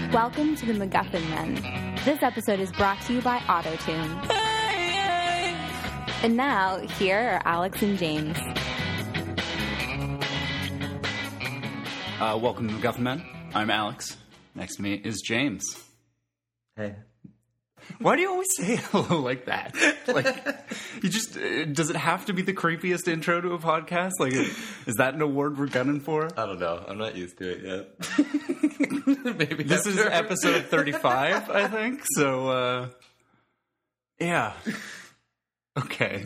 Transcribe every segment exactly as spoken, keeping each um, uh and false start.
Welcome to the MacGuffin Men. This episode is brought to you by Autotune. And now, here are Alex and James. Uh, welcome to MacGuffin Men. I'm Alex. Next to me is James. Hey. Why do you always say hello like that? Like, you just, uh, does it have to be the creepiest intro to a podcast? Like, is that an award we're gunning for? I don't know. I'm not used to it yet. Maybe this is episode thirty-five, I think. So, uh, yeah. Okay.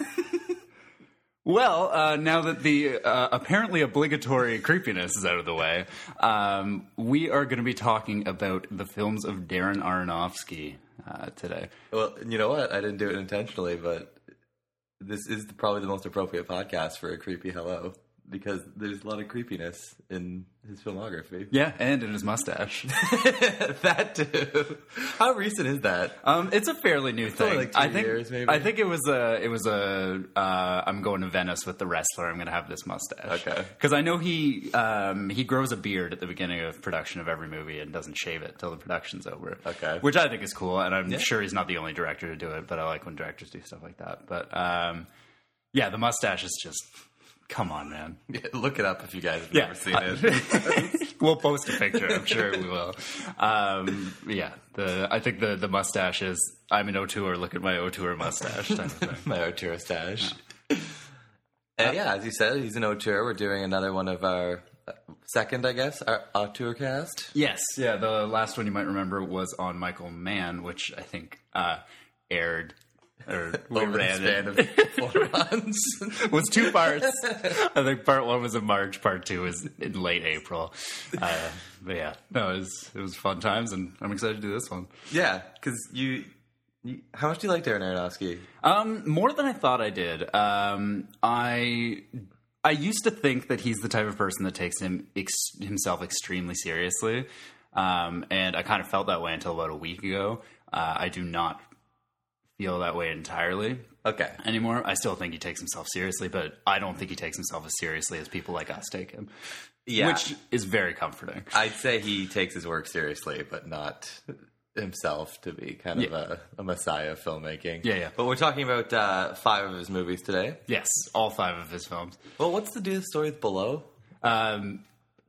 Well, uh, now that the uh, apparently obligatory creepiness is out of the way, um, we are going to be talking about the films of Darren Aronofsky uh, today. Well, you know what? I didn't do it intentionally, but this is probably the most appropriate podcast for a creepy hello, because there's a lot of creepiness in his filmography. Yeah, and in his mustache. That too. How recent is that? Um, it's a fairly new it's thing. Only like two I think. Years, maybe. I think it was a. It was a. Uh, I'm going to Venice with the wrestler. I'm going to have this mustache. Okay. Because I know he um, he grows a beard at the beginning of production of every movie and doesn't shave it till the production's over. Okay. Which I think is cool, and I'm Yeah. sure he's not the only director to do it. But I like when directors do stuff like that. But um, yeah, the mustache is just. Come on, man. Yeah, look it up if you guys have Yeah. never seen it. We'll post a picture. I'm sure we will. Um, yeah, the I think the, the mustache is, I'm an auteur, look at my auteur mustache type of thing. My auteur stash. Yeah. Uh, yeah, as you said, he's an auteur. We're doing another one of our uh, second, I guess, our auteur cast. Yes, yeah, the last one you might remember was on Michael Mann, which I think uh, aired... Or we Over ran the span it. of four months. It was two parts. I think part one was in March, part two was in late April. Uh, but yeah, no, it was it was fun times, and I'm excited to do this one. Yeah, because you, you... How much do you like Darren Aronofsky? Um, more than I thought I did. Um, I I used to think that he's the type of person that takes him ex- himself extremely seriously, um, and I kind of felt that way until about a week ago. Uh, I do not feel that way entirely Okay. anymore. I still think he takes himself seriously, but I don't think he takes himself as seriously as people like us take him. Yeah. Which is very comforting. I'd say he takes his work seriously, but not himself to be kind of Yeah. a, a messiah of filmmaking. Yeah, yeah. But we're talking about uh, five of his movies today. Yes, all five of his films. Well, what's the do story with Below? Um,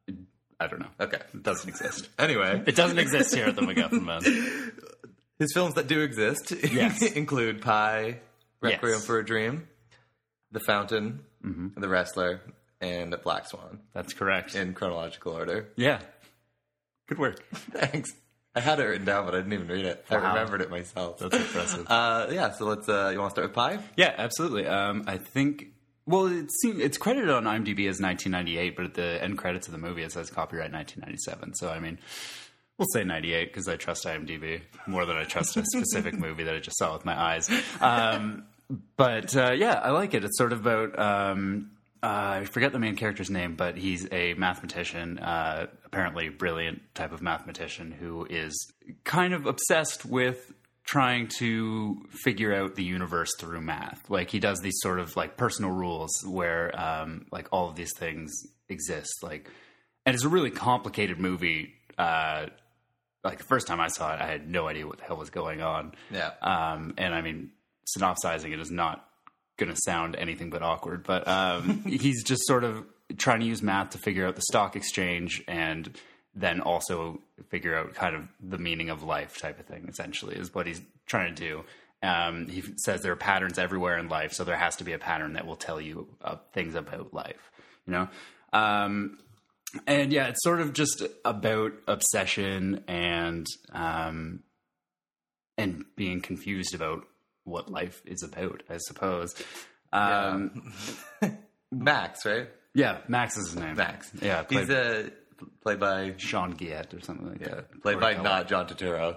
I don't know. Okay. It doesn't exist. Anyway. It doesn't exist here at the MacGuffin Men. His films that do exist Yes. include Pi, Requiem Yes. for a Dream, The Fountain, Mm-hmm. The Wrestler, and Black Swan That's correct. in chronological order. Yeah. Good work. Thanks. I had it written down, but I didn't even read it. I Wow. remembered it myself. That's impressive. Uh, yeah, so let's. Uh, you want to start with Pi? Yeah, absolutely. Um, I think. Well, it seems, it's credited on IMDb as nineteen ninety-eight, but at the end credits of the movie it says copyright nineteen ninety-seven. So I mean, we'll say ninety-eight because I trust IMDb more than I trust a specific movie that I just saw with my eyes. Um, but uh, yeah, I like it. It's sort of about. Um, uh, I forget the main character's name, but he's a mathematician, uh, apparently brilliant type of mathematician who is kind of obsessed with trying to figure out the universe through math. Like he does these sort of like personal rules where um, like all of these things exist. Like, and it's a really complicated movie. Uh, like the first time I saw it, I had no idea what the hell was going on. Yeah. Um, and I mean, synopsizing it is not going to sound anything but awkward, but um, he's just sort of trying to use math to figure out the stock exchange and then also figure out kind of the meaning of life type of thing, essentially, is what he's trying to do. Um, he says there are patterns everywhere in life, so there has to be a pattern that will tell you uh, things about life, you know? Um, and yeah, it's sort of just about obsession and um, and being confused about what life is about, I suppose. Um, Yeah. Max, right? yeah, Max is his name. Max. Yeah, He's played, uh, played by Sean Guillet or something like yeah, that. played Or by Keller. not John Turturro.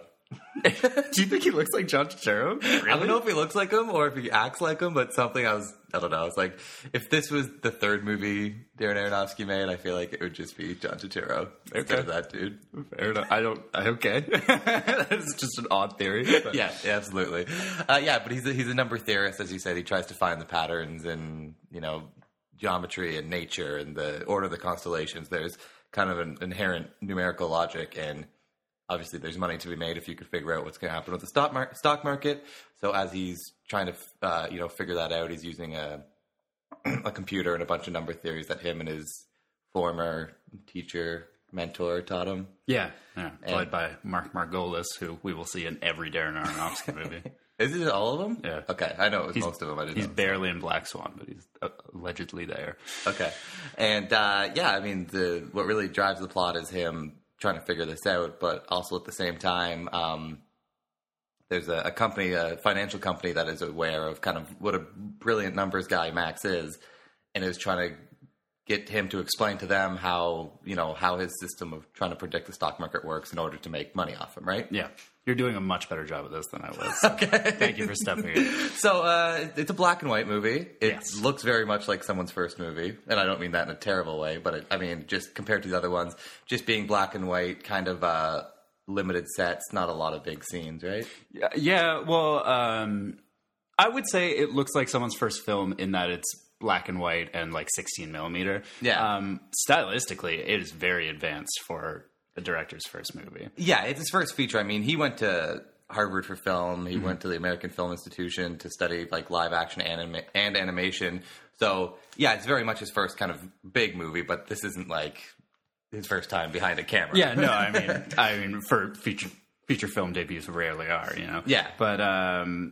Do you think he looks like John Turturro? Really? I don't know if he looks like him or if he acts like him, but something I was, I don't know. I was like, if this was the third movie Darren Aronofsky made, I feel like it would just be John Turturro instead of that dude. Fair enough. I don't. I okay. That's just an odd theory. But. Yeah, yeah, absolutely. Uh, yeah, but he's a, he's a number theorist, as you said. He tries to find the patterns in, you know, geometry and nature and the order of the constellations. There's kind of an inherent numerical logic, and obviously there's money to be made if you could figure out what's going to happen with the stock mar- stock market. So as he's trying to, uh, you know, figure that out, he's using a a computer and a bunch of number theories that him and his former teacher, mentor taught him. Yeah, yeah. Played And- by Mark Margolis, who we will see in every Darren Aronofsky movie. Is it all of them? Yeah. Okay, I know it was He's- most of them. I didn't He's know. barely in Black Swan, but he's uh, allegedly there. Okay. And, uh, yeah, I mean, the what really drives the plot is him trying to figure this out, but also at the same time, um, there's a, a company, a financial company that is aware of kind of what a brilliant numbers guy Max is, and is trying to get him to explain to them how, you know, how his system of trying to predict the stock market works in order to make money off him, right? Yeah. You're doing a much better job of this than I was. So Okay. Thank you for stepping in. So uh, it's a black and white movie. It Yes. looks very much like someone's first movie, and I don't mean that in a terrible way, but it, I mean just compared to the other ones, just being black and white, kind of uh, limited sets, not a lot of big scenes, right? Yeah, yeah, well, um, I would say it looks like someone's first film in that it's black and white and like sixteen millimeter. Yeah. Um, stylistically, it is very advanced for the director's first movie. Yeah, it's his first feature. I mean, he went to Harvard for film. He mm-hmm. went to the American Film Institution to study like live action anima- and animation. So yeah, it's very much his first kind of big movie, but this isn't like his first time behind a camera. Yeah, no, I mean, I mean, for feature feature film debuts rarely are, you know. Yeah, but um,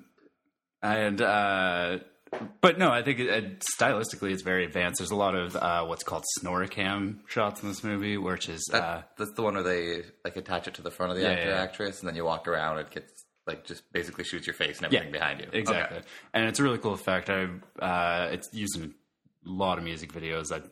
and uh, but no, I think it, it, stylistically it's very advanced. There's a lot of uh, what's called snoricam shots in this movie, which is that, uh, that's the one where they like attach it to the front of the Yeah, actor yeah. actress, and then you walk around. It gets like just basically shoots your face and everything behind you. Exactly, Okay. and it's a really cool effect. I uh, it's used in a lot of music videos. That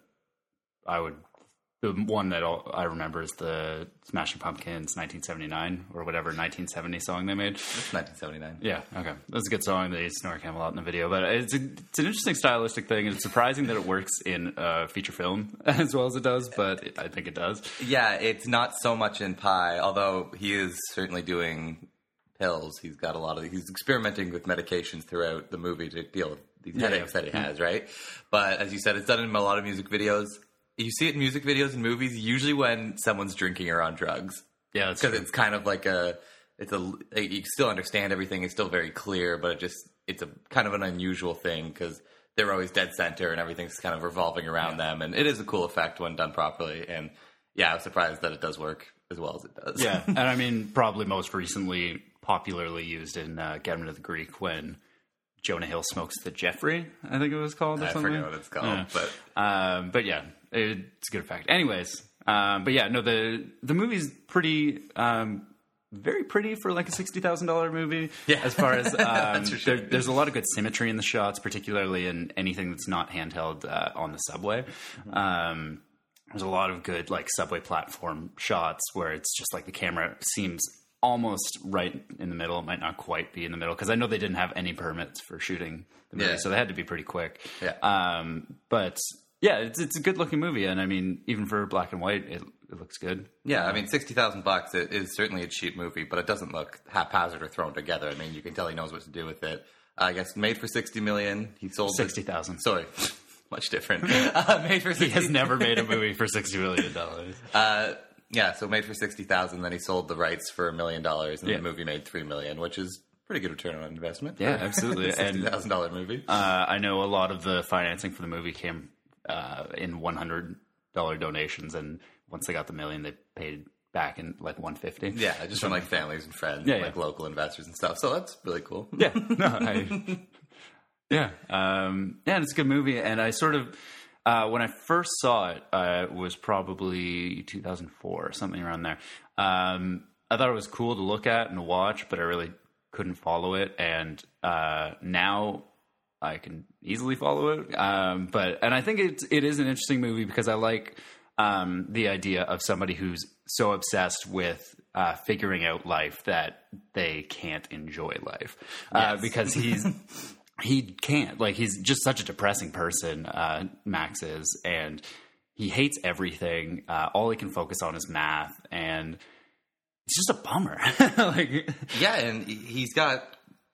I would. The one that I'll, I remember is the Smashing Pumpkins nineteen seventy-nine or whatever nineteen seventy song they made. It's nineteen seventy-nine. Yeah, okay. That's a good song. They snore cam a lot in the video, but it's a, it's an interesting stylistic thing, and it's surprising that it works in uh, feature film as well as it does, but it, I think it does. Yeah, it's not so much in Pi, although he is certainly doing pills. He's got a lot of, he's experimenting with medications throughout the movie to deal with these Yeah, headaches yeah. that he has, right? But as you said, it's done in a lot of music videos. You see it in music videos and movies usually when someone's drinking or on drugs. Yeah, that's Because true. it's kind of like a, it's a, you still understand everything. It's still very clear, but it just, it's a kind of an unusual thing because they're always dead center and everything's kind of revolving around Yeah. them. And it is a cool effect when done properly. And yeah, I was surprised that it does work as well as it does. Yeah, and I mean, probably most recently popularly used in uh, Get Him to the Greek when Jonah Hill smokes the Jeffrey, I think it was called or I something. forget what it's called, Yeah. but Um, but yeah, it's a good effect. Anyways, um, but yeah, no, the the movie's pretty, um, very pretty for like a sixty thousand dollar movie. Yeah. As far as um, for sure. there, there's a lot of good symmetry in the shots, particularly in anything that's not handheld uh, on the subway. Mm-hmm. Um, there's a lot of good like subway platform shots where it's just like the camera seems almost right in the middle. It might not quite be in the middle because I know they didn't have any permits for shooting the movie, Yeah. so they had to be pretty quick. Yeah. Um, but yeah, it's it's a good looking movie, and I mean, even for black and white, it, it looks good. yeah, I mean, sixty thousand bucks it is certainly a cheap movie, but it doesn't look haphazard or thrown together. I mean, you can tell he knows what to do with it. I guess made for sixty million. He sold it- Sixty thousand. Sorry, much different. uh, made for He sixty. has never made a movie for sixty million dollars. Uh, yeah, so made for sixty thousand. Then he sold the rights for a million dollars, and Yeah. the movie made three million, which is pretty good return on investment. Yeah, absolutely. Sixty And thousand dollar movie. uh, I know a lot of the financing for the movie came uh, in one hundred dollar donations, and once they got the million, they paid back in like one fifty. Yeah, just from like families and friends, Yeah, and, like yeah. local investors and stuff. So that's really cool. Yeah, no, I, yeah, um, yeah, and it's a good movie. And I sort of, uh, when I first saw it, uh, it was probably two thousand four, something around there. Um, I thought it was cool to look at and watch, but I really couldn't follow it. And uh, now I can easily follow it. Um, but and I think it's it is an interesting movie because I like um, the idea of somebody who's so obsessed with uh, figuring out life that they can't enjoy life uh, Yes. because he's he can't like he's just such a depressing person. Uh, Max is, and he hates everything. Uh, all he can focus on is math, and it's just a bummer. like, Yeah, and he- he's got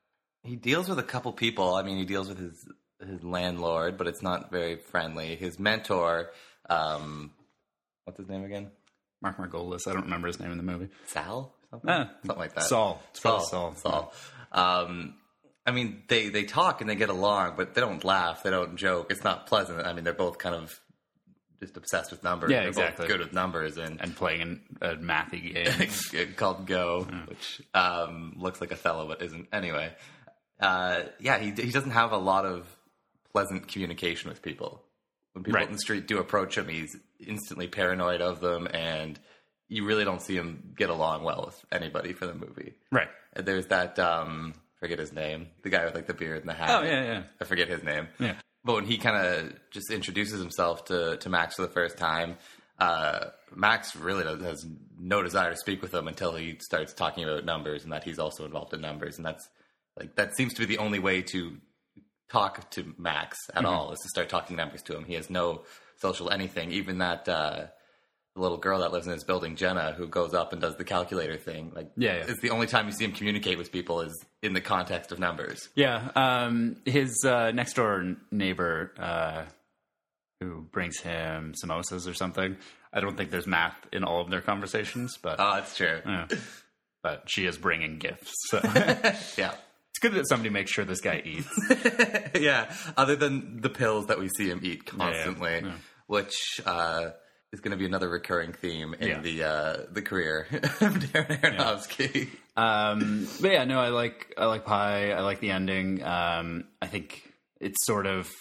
he deals with a couple people. I mean, he deals with his his landlord, but it's not very friendly. His mentor, um, what's his name again? Mark Margolis. I don't remember his name in the movie. Sal? something, Ah, something like that. Saul. It's Saul. Saul. Saul. Um, I mean, they, they talk and they get along, but they don't laugh. They don't joke. It's not pleasant. I mean, they're both kind of just obsessed with numbers. Yeah, they're exactly. Both good with numbers and And playing in a mathy game. called Go, yeah. which um, looks like Othello but isn't. Anyway, uh, yeah, he he doesn't have a lot of pleasant communication with people. When people Right. in the street do approach him, he's instantly paranoid of them, and you really don't see him get along well with anybody for the movie. Right. And there's that, um, forget his name, the guy with like the beard and the hat. Oh, yeah, yeah. I forget his name. Yeah. But when he kind of just introduces himself to, to Max for the first time, uh, Max really does, has no desire to speak with him until he starts talking about numbers and that he's also involved in numbers. And that's like, that seems to be the only way to talk to Max at Mm-hmm. all, is to start talking numbers to him. He has no social anything. Even that uh, little girl that lives in his building, Jenna, who goes up and does the calculator thing, like Yeah, yeah. it's the only time you see him communicate with people is in the context of numbers. Yeah, um, his uh, next door neighbor, uh, who brings him samosas or something. I don't think there's math in all of their conversations, but Oh, that's true. yeah. But she is bringing gifts. So Yeah. it's good that somebody makes sure this guy eats. Yeah, other than the pills that we see him eat constantly, Yeah, yeah. which uh, is going to be another recurring theme in Yeah. the uh, the career of Darren Aronofsky. Um, but yeah, no, I like I like Pi. I like the ending. Um, I think it's sort of,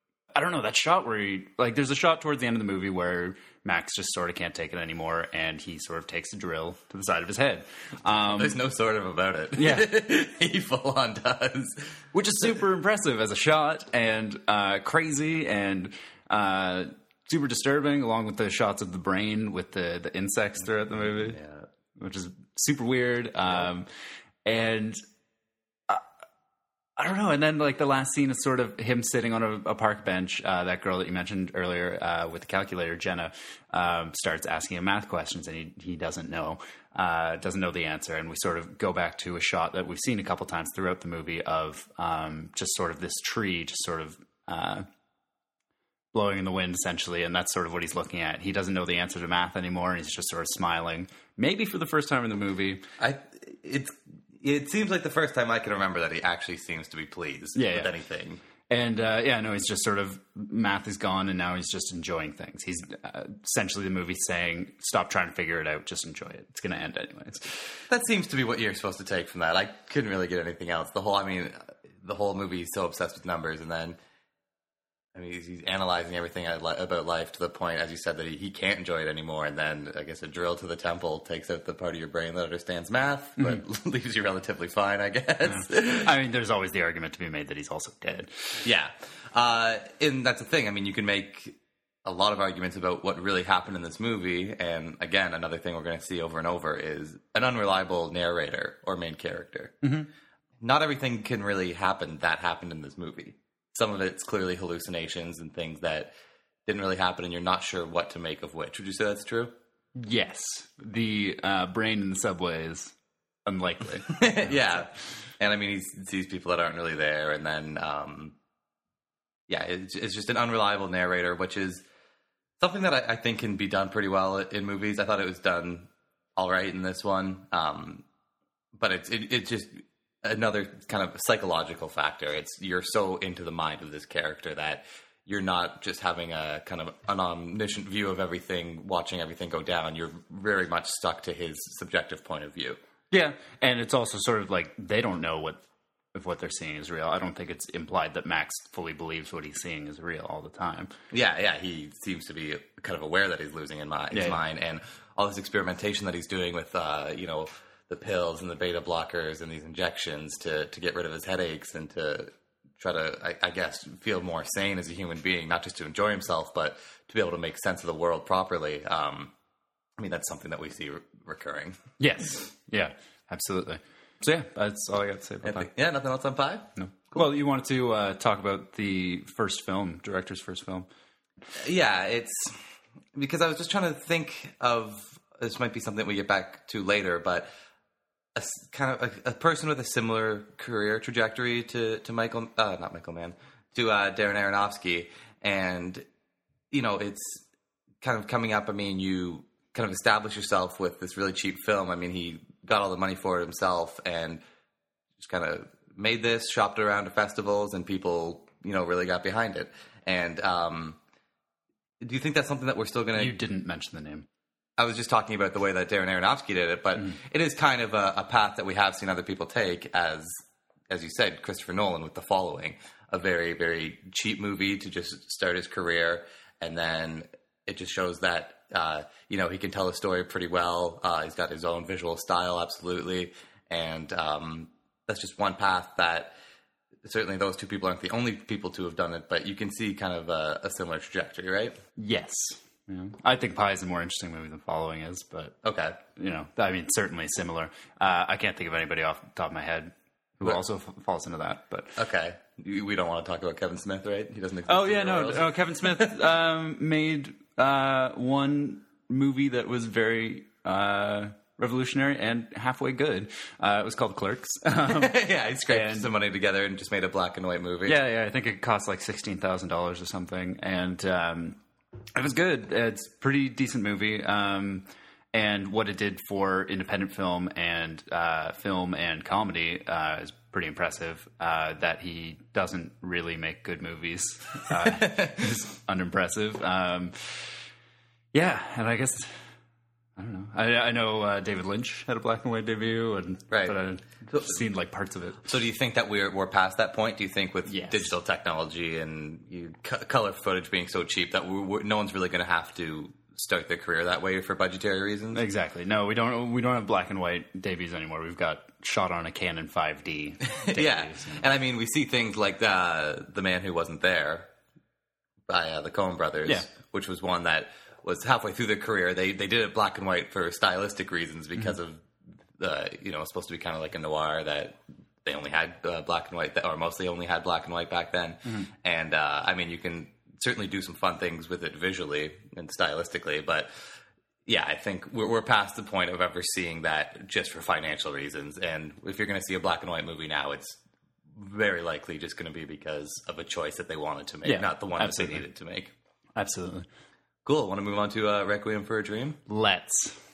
I don't know, that shot where he, like, there's a shot towards the end of the movie where Max just sort of can't take it anymore, and he sort of takes a drill to the side of his head. Um, There's no sort of about it. Yeah. He full on does. which is super impressive as a shot, and uh, crazy, and uh, super disturbing, along with the shots of the brain with the, the insects throughout the movie, Yeah. which is super weird. Um, and I, I don't know. And then, like, the last scene is sort of him sitting on a, a park bench. Uh, that girl that you mentioned earlier uh, with the calculator, Jenna, um, starts asking him math questions, and he he doesn't know. Uh, doesn't know the answer, and we sort of go back to a shot that we've seen a couple times throughout the movie of um, just sort of this tree just sort of uh, blowing in the wind, essentially, and that's sort of what he's looking at. He doesn't know the answer to math anymore, and he's just sort of smiling, maybe for the first time in the movie. I it's it seems like the first time I can remember that he actually seems to be pleased Yeah, with yeah. anything. And, uh, yeah, no, he's just sort of, math is gone, and now he's just enjoying things. He's uh, essentially the movie saying, stop trying to figure it out, just enjoy it. It's going to end anyways. That seems to be what you're supposed to take from that. I couldn't really get anything else. The whole, I mean, the whole movie is so obsessed with numbers, and then, I mean, he's, he's analyzing everything about life to the point, as you said, that he, he can't enjoy it anymore. And then, I guess, a drill to the temple takes out the part of your brain that understands math, but mm-hmm. leaves you relatively fine, I guess. Yeah. I mean, there's always the argument to be made that he's also dead. Yeah. Uh, and that's the thing. I mean, you can make a lot of arguments about what really happened in this movie. And again, another thing we're going to see over and over is an unreliable narrator or main character. Mm-hmm. Not everything can really happen that happened in this movie. Some of it's clearly hallucinations and things that didn't really happen, and you're not sure what to make of which. Would you say that's true? Yes. The uh, brain in the subway is unlikely. Yeah. And I mean, he sees people that aren't really there, and then, um, yeah, it's, it's just an unreliable narrator, which is something that I, I think can be done pretty well in movies. I thought it was done all right in this one. Um, but it's it, it's just another kind of psychological factor. It's you're so into the mind of this character that you're not just having a kind of an omniscient view of everything, watching everything go down. You're very much stuck to his subjective point of view. Yeah, and it's also sort of like they don't know what if what they're seeing is real. I don't think it's implied that Max fully believes what he's seeing is real all the time. Yeah, yeah, he seems to be kind of aware that he's losing in my, his yeah, mind, yeah. and all this experimentation that he's doing with, uh, you know, the pills and the beta blockers and these injections to, to get rid of his headaches and to try to, I, I guess, feel more sane as a human being, not just to enjoy himself, but to be able to make sense of the world properly. Um, I mean, that's something that we see re- recurring. Yes, yeah, absolutely. So yeah, that's all I got to say about that. Yeah, nothing else on Pi? No. Well, you wanted to uh, talk about the first film, director's first film. Yeah, it's because I was just trying to think of, this might be something we get back to later, but a kind of a, a person with a similar career trajectory to, to Michael, uh, not Michael Mann, to uh, Darren Aronofsky. And, you know, it's kind of coming up. I mean, you kind of establish yourself with this really cheap film. I mean, he got all the money for it himself and just kind of made this, shopped it around to festivals, and people, you know, really got behind it. And um, do you think that's something that we're still going to... You didn't mention the name. I was just talking about the way that Darren Aronofsky did it, but mm. it is kind of a, a path that we have seen other people take, as as you said, Christopher Nolan with The Following, a very, very cheap movie to just start his career, and then it just shows that, uh, you know, he can tell a story pretty well. Uh, he's got his own visual style, absolutely, and um, that's just one path that certainly those two people aren't the only people to have done it, but you can see kind of a, a similar trajectory, right? Yes. Yeah. I think Pi is a more interesting movie than Following is, but okay, you know, I mean, certainly similar. Uh, I can't think of anybody off the top of my head who but, also f- falls into that. But okay, we don't want to talk about Kevin Smith, right? He doesn't exist. Oh yeah, no, no. Kevin Smith um, made uh, one movie that was very uh, revolutionary and halfway good. Uh, it was called Clerks. Um, yeah, he scraped and, some money together and just made a black and white movie. Yeah, yeah. I think it cost like sixteen thousand dollars or something, and. Um, It was good. It's a pretty decent movie. Um, and what it did for independent film and uh, film and comedy uh, is pretty impressive. Uh, that he doesn't really make good movies uh, is unimpressive. Um, yeah, and I guess... I don't know. I, I know uh, David Lynch had a black and white debut, and right. but I've so, seen like parts of it. So, do you think that we're we're past that point? Do you think with yes. digital technology and you, co- color footage being so cheap that we're, we're, no one's really going to have to start their career that way for budgetary reasons? Exactly. No, we don't. We don't have black and white debuts anymore. We've got shot on a Canon five D. yeah, and, and I mean, we see things like the the Man Who Wasn't There by uh, the Coen Brothers, yeah. which was one that. Was halfway through their career. They they did it black and white for stylistic reasons because mm-hmm. of the, you know, it's supposed to be kind of like a noir that they only had uh, black and white, or mostly only had black and white back then. Mm-hmm. And, uh, I mean, you can certainly do some fun things with it visually and stylistically, but yeah, I think we're, we're past the point of ever seeing that just for financial reasons. And if you're going to see a black and white movie now, it's very likely just going to be because of a choice that they wanted to make, yeah, not the one absolutely. that they needed to make. Absolutely. Cool. Want to move on to uh, Requiem for a Dream? Let's.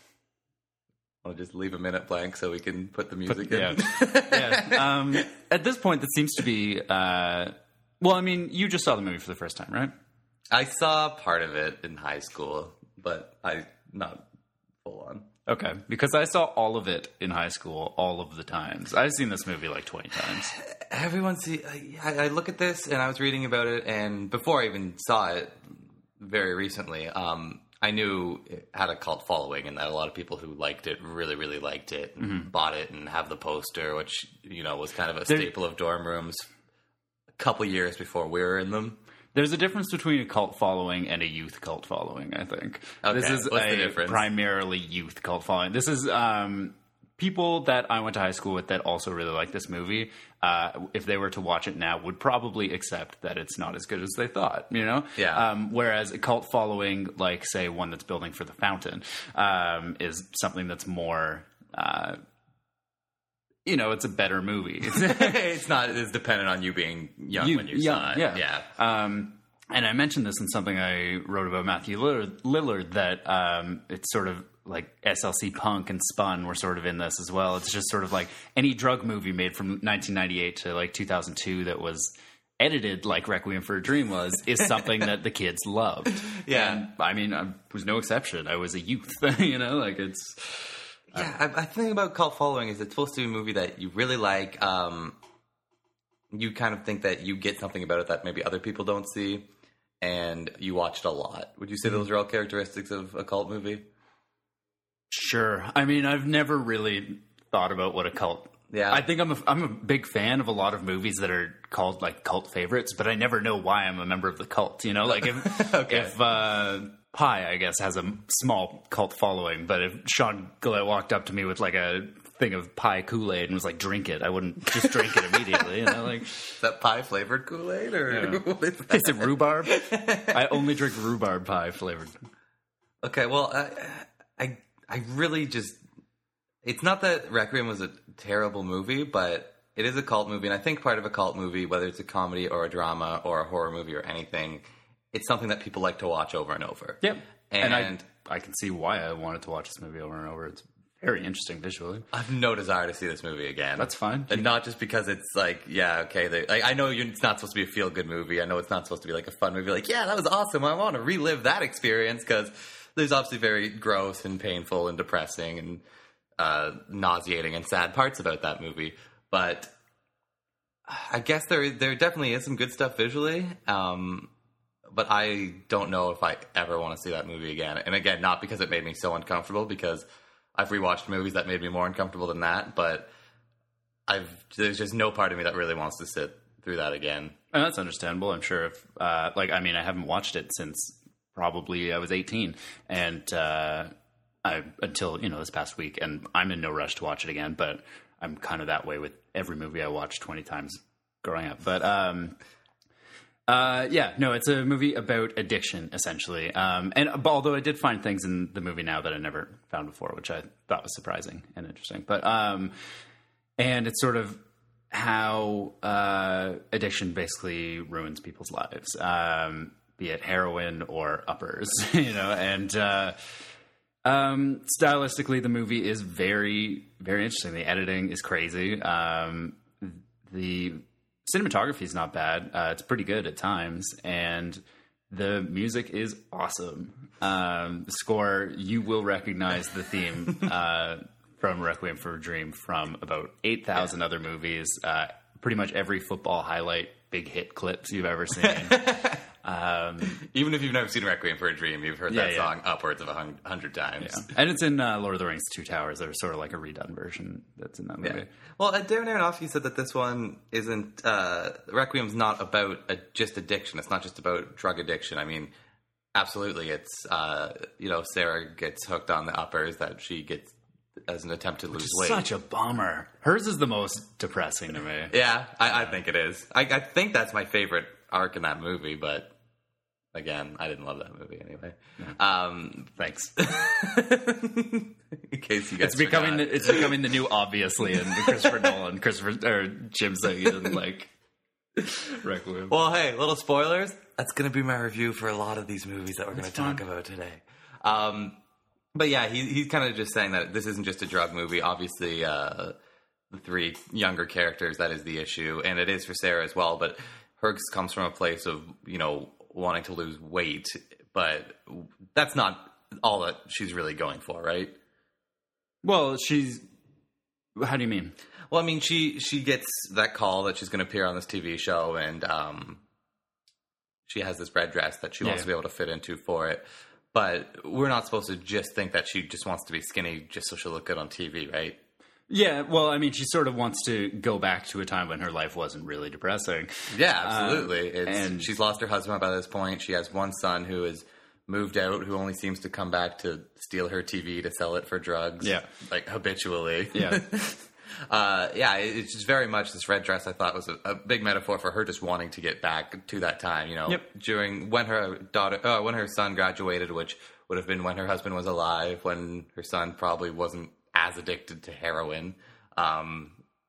Want to just leave a minute blank so we can put the music put, in? Yeah. yeah. Um, at this point, that seems to be... Uh, well, I mean, you just saw the movie for the first time, right? I saw part of it in high school, but I not full on. Okay, because I saw all of it in high school all of the times. I've seen this movie like twenty times. Everyone see... I, I look at this, and I was reading about it, and before I even saw it... very recently, um, I knew it had a cult following and that a lot of people who liked it really, really liked it and mm-hmm. bought it and have the poster, which, you know, was kind of a there, staple of dorm rooms a couple years before we were in them. There's a difference between a cult following and a youth cult following, I think. Okay, this is what's a the difference? Primarily youth cult following. This is... Um, people that I went to high school with that also really like this movie, uh, if they were to watch it now, would probably accept that it's not as good as they thought, you know? Yeah. Um, whereas a cult following, like, say, one that's building for The Fountain, um, is something that's more... Uh, you know, it's a better movie. It's not as dependent on you being young you, when you young, saw it. Yeah. yeah. Um, and I mentioned this in something I wrote about Matthew Lillard, Lillard that um, it's sort of like S L C Punk and Spun were sort of in this as well. It's just sort of like any drug movie made from nineteen ninety-eight to like two thousand two that was edited like Requiem for a Dream was, is something that the kids loved. Yeah. And, I mean, I was no exception. I was a youth, you know, like it's... Yeah, I, I think about cult following is it's supposed to be a movie that you really like. Um, you kind of think that you get something about it that maybe other people don't see, and you watch it a lot. Would you say those are all characteristics of a cult movie? Sure. I mean, I've never really thought about what a cult... Yeah. I think I'm a, I'm a big fan of a lot of movies that are called, like, cult favorites, but I never know why I'm a member of the cult, you know? Like, if... okay. if uh, Pi, I guess, has a small cult following, but if Sean Gillette walked up to me with, like, a thing of Pi Kool-Aid and was like, drink it, I wouldn't just drink it immediately, you know? Like, is that pie-flavored Kool-Aid, or yeah. what is that? Is it rhubarb? I only drink rhubarb pie flavored. Okay, well, I, I, I really just... It's not that Requiem was a terrible movie, but it is a cult movie, and I think part of a cult movie, whether it's a comedy or a drama or a horror movie or anything, it's something that people like to watch over and over. Yep. And, and I, I can see why I wanted to watch this movie over and over. It's very interesting visually. I have no desire to see this movie again. That's fine. And not just because it's like, yeah, okay. They, like, I know you're, it's not supposed to be a feel-good movie. I know it's not supposed to be like a fun movie. Like, yeah, that was awesome. I want to relive that experience because there's obviously very gross and painful and depressing and uh, nauseating and sad parts about that movie. But I guess there there definitely is some good stuff visually. Um, but I don't know if I ever want to see that movie again. And again, not because it made me so uncomfortable, because I've rewatched movies that made me more uncomfortable than that. But I've there's just no part of me that really wants to sit through that again. And that's understandable. I'm sure if, uh, like, I mean, I haven't watched it since probably I was eighteen, and uh, I until you know this past week, and I'm in no rush to watch it again. But I'm kind of that way with every movie I watched twenty times growing up. But um, uh, yeah, no, it's a movie about addiction essentially. Um, and but although I did find things in the movie now that I never found before, which I thought was surprising and interesting. But um, and it's sort of how uh, addiction basically ruins people's lives. Um, be it heroin or uppers, you know, and, uh, um, stylistically the movie is very, very interesting. The editing is crazy. Um, the cinematography is not bad. Uh, it's pretty good at times, and the music is awesome. Um, the score, you will recognize the theme, uh, from Requiem for a Dream from about eight thousand yeah. other movies, uh, pretty much every football highlight, big hit clips you've ever seen. Um, Even if you've never seen Requiem for a Dream, you've heard yeah, that yeah. song upwards of a hun- hundred times. Yeah. And it's in uh, Lord of the Rings Two Towers. There's sort of like a redone version that's in that movie. Yeah. Well, uh, Darren Aronofsky said that this one isn't, uh, Requiem's not about uh, just addiction. It's not just about drug addiction. I mean, absolutely, it's, uh, you know, Sarah gets hooked on the uppers that she gets as an attempt to Which lose is weight. Such a bummer. Hers is the most depressing to me. Yeah, I, I think it is. I, I think that's my favorite arc in that movie, but again, I didn't love that movie anyway. Yeah. Um, Thanks. in case you guys It's becoming forgot. the, it's becoming the new obviously in Christopher Nolan, Christopher or Jim saying it in like Requiem. Well, hey, little spoilers. That's going to be my review for a lot of these movies that we're going to talk about today. Um, but yeah, he, he's kind of just saying that this isn't just a drug movie. Obviously, uh, the three younger characters, that is the issue, and it is for Sarah as well. But hers comes from a place of, you know, wanting to lose weight, but that's not all that she's really going for, right? Well, she's... How do you mean? Well, I mean, she, she gets that call that she's going to appear on this T V show, and um, she has this red dress that she yeah. wants to be able to fit into for it. But we're not supposed to just think that she just wants to be skinny just so she'll look good on T V, right? Yeah, well, I mean, she sort of wants to go back to a time when her life wasn't really depressing. Yeah, absolutely. Um, it's, and she's lost her husband by this point. She has one son who has moved out, who only seems to come back to steal her T V to sell it for drugs. Yeah. Like, habitually. Yeah. uh, yeah, it's just very much this red dress, I thought, was a, a big metaphor for her just wanting to get back to that time, you know. Yep. During, when her daughter, uh, when her son graduated, which would have been when her husband was alive, when her son probably wasn't as addicted to heroin. Um,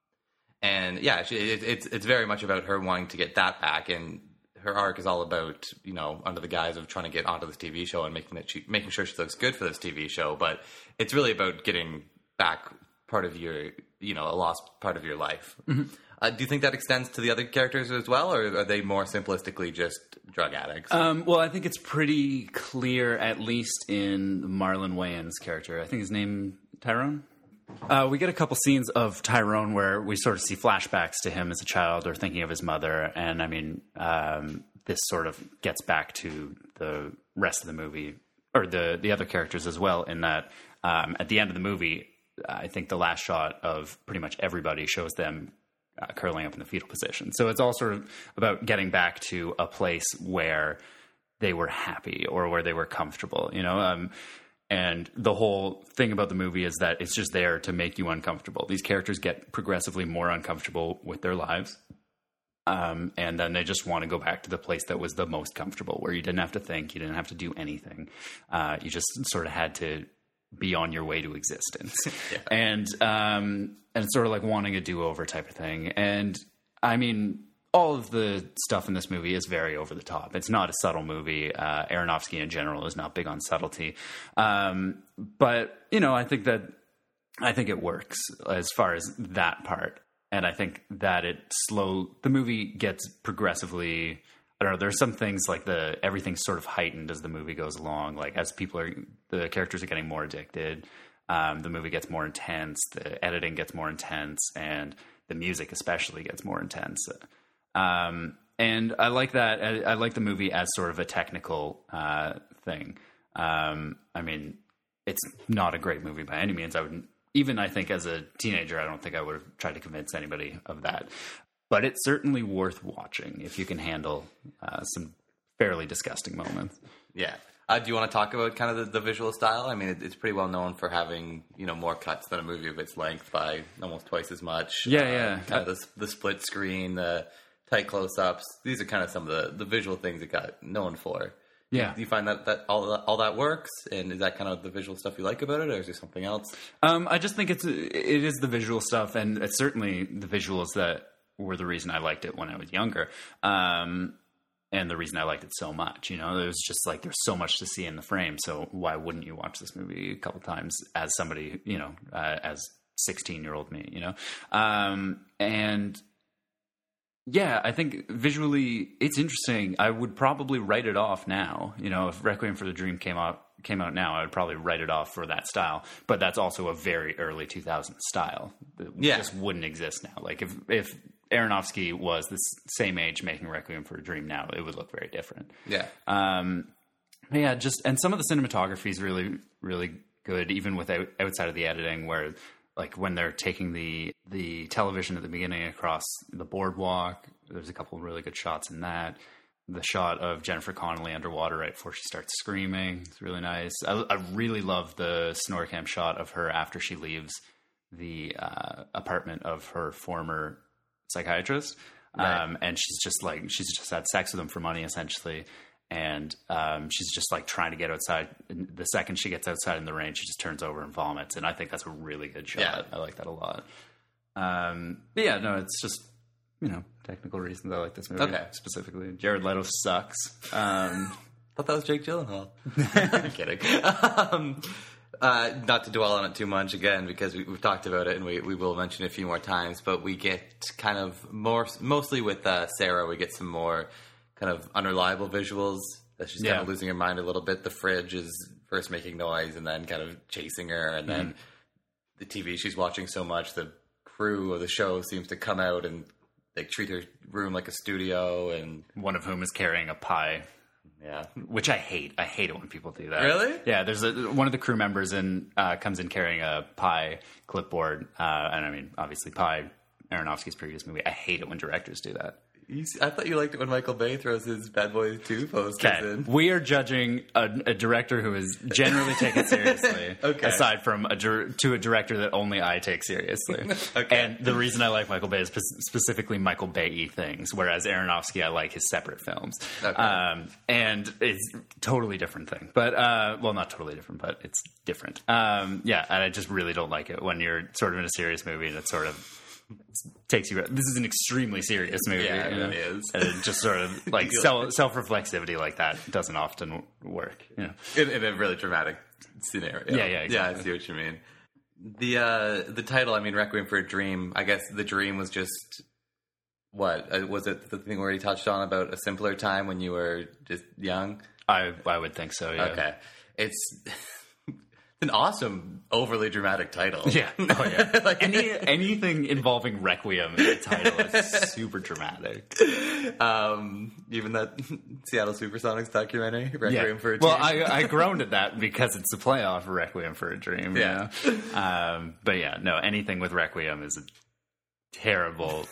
and yeah, she, it, it's it's very much about her wanting to get that back, and her arc is all about, you know, under the guise of trying to get onto this T V show and making that she making sure she looks good for this T V show. But it's really about getting back part of your, you know, a lost part of your life. Mm-hmm. Uh, do you think that extends to the other characters as well, or are they more simplistically just drug addicts? Um, well, I think it's pretty clear, at least in Marlon Wayans' character. I think his name Tyrone. Uh, we get a couple scenes of Tyrone where we sort of see flashbacks to him as a child or thinking of his mother. And I mean, um, this sort of gets back to the rest of the movie, or the, the other characters as well, in that um, at the end of the movie, I think the last shot of pretty much everybody shows them uh, curling up in the fetal position. So it's all sort of about getting back to a place where they were happy or where they were comfortable, you know? Um, And the whole thing about the movie is that it's just there to make you uncomfortable. These characters get progressively more uncomfortable with their lives. Um, and then they just want to go back to the place that was the most comfortable, where you didn't have to think, you didn't have to do anything. Uh, you just sort of had to be on your way to existence. yeah. And, um, and it's sort of like wanting a do-over type of thing. And I mean, all of the stuff in this movie is very over the top. It's not a subtle movie. Uh, Aronofsky in general is not big on subtlety. Um, but, you know, I think that I think it works as far as that part. And I think that it slow, the movie gets progressively, I don't know, there's some things like the, everything's sort of heightened as the movie goes along. Like as people are, the characters are getting more addicted. Um, the movie gets more intense, the editing gets more intense, and the music especially gets more intense. Um, and I like that. I, I like the movie as sort of a technical uh, thing. Um, I mean, it's not a great movie by any means. I wouldn't, even I think as a teenager, I don't think I would have tried to convince anybody of that. But it's certainly worth watching if you can handle uh, some fairly disgusting moments. Yeah. Uh, do you want to talk about kind of the, the visual style? I mean, it, it's pretty well known for having, you know, more cuts than a movie of its length by almost twice as much. Yeah, uh, yeah. Kind of the, the split screen, the tight close-ups. These are kind of some of the, the visual things it got known for. Yeah. Do you find that, that all that all that works? And is that kind of the visual stuff you like about it, or is there something else? Um, I just think it's it is the visual stuff, and it's certainly the visuals that were the reason I liked it when I was younger. Um And the reason I liked it so much, you know, it was just like there's so much to see in the frame. So why wouldn't you watch this movie a couple times as somebody, you know, uh, as sixteen year old me, you know? Um, and yeah, I think visually it's interesting. I would probably write it off now. You know, if Requiem for the Dream came out came out now, I would probably write it off for that style. But that's also a very early two thousands style that Yeah. just wouldn't exist now. Like if if Aronofsky was the same age making Requiem for a Dream now, it would look very different. Yeah. Um, yeah, just, and some of the cinematography is really, really good, even without, outside of the editing, where like when they're taking the, the television at the beginning across the boardwalk, there's a couple of really good shots in that. The shot of Jennifer Connelly underwater right before she starts screaming. It's really nice. I, I really love the SnorCam shot of her after she leaves the uh, apartment of her former psychiatrist. Right. Um, and she's just like, she's just had sex with him for money essentially. And um, she's just like trying to get outside. And the second she gets outside in the rain, she just turns over and vomits. And I think that's a really good shot. Yeah. I like that a lot. Um, but yeah, no, it's just, you know, technical reasons I like this movie. Okay. Specifically. Jared Leto sucks. Um, I thought that was Jake Gyllenhaal. I'm kidding. Um, uh, not to dwell on it too much again, because we, we've talked about it and we, we will mention it a few more times, but we get kind of more, mostly with uh, Sarah, we get some more kind of unreliable visuals that she's Yeah. kind of losing her mind a little bit. The fridge is first making noise and then kind of chasing her, and then Mm-hmm. the T V she's watching so much, the crew of the show seems to come out and they treat her room like a studio, and one of whom is carrying a pie. yeah. Which I hate. I hate it when people do that. Really? Yeah. There's a, one of the crew members in uh, comes in carrying a pie clipboard, uh, and I mean, obviously, Pie, Aronofsky's previous movie. I hate it when directors do that. You, I thought you liked it when Michael Bay throws his Bad Boys two posters Okay, in. we are judging a, a director who is generally taken seriously, Okay. aside from a dir- to a director that only I take seriously. Okay. And the reason I like Michael Bay is spe- specifically Michael Bay-y things, whereas Aronofsky, I like his separate films. Okay. Um, and it's totally different thing. But, uh, well, not totally different, but it's different. Um, yeah, and I just really don't like it when you're sort of in a serious movie and it sort of takes you. This is an extremely serious movie. Yeah, it you know? really is. And it just sort of like self self reflexivity like that doesn't often work. You know? In, in a really dramatic scenario. Yeah, yeah, Yeah, exactly. I see what you mean. The uh, the title, I mean, Requiem for a Dream, I guess the dream was just, what? Uh, was it the thing where he touched on about a simpler time when you were just young? I I would think so. Yeah. Okay. It's an awesome, overly dramatic title. Yeah. Oh yeah. Like- Any anything involving Requiem in the title is super dramatic. Um, even that Seattle Supersonics documentary, Requiem Yeah. for a Dream. Well, I I groaned at that because it's a playoff for Requiem for a Dream. Yeah. You know? Um. But yeah, no. Anything with Requiem is a terrible,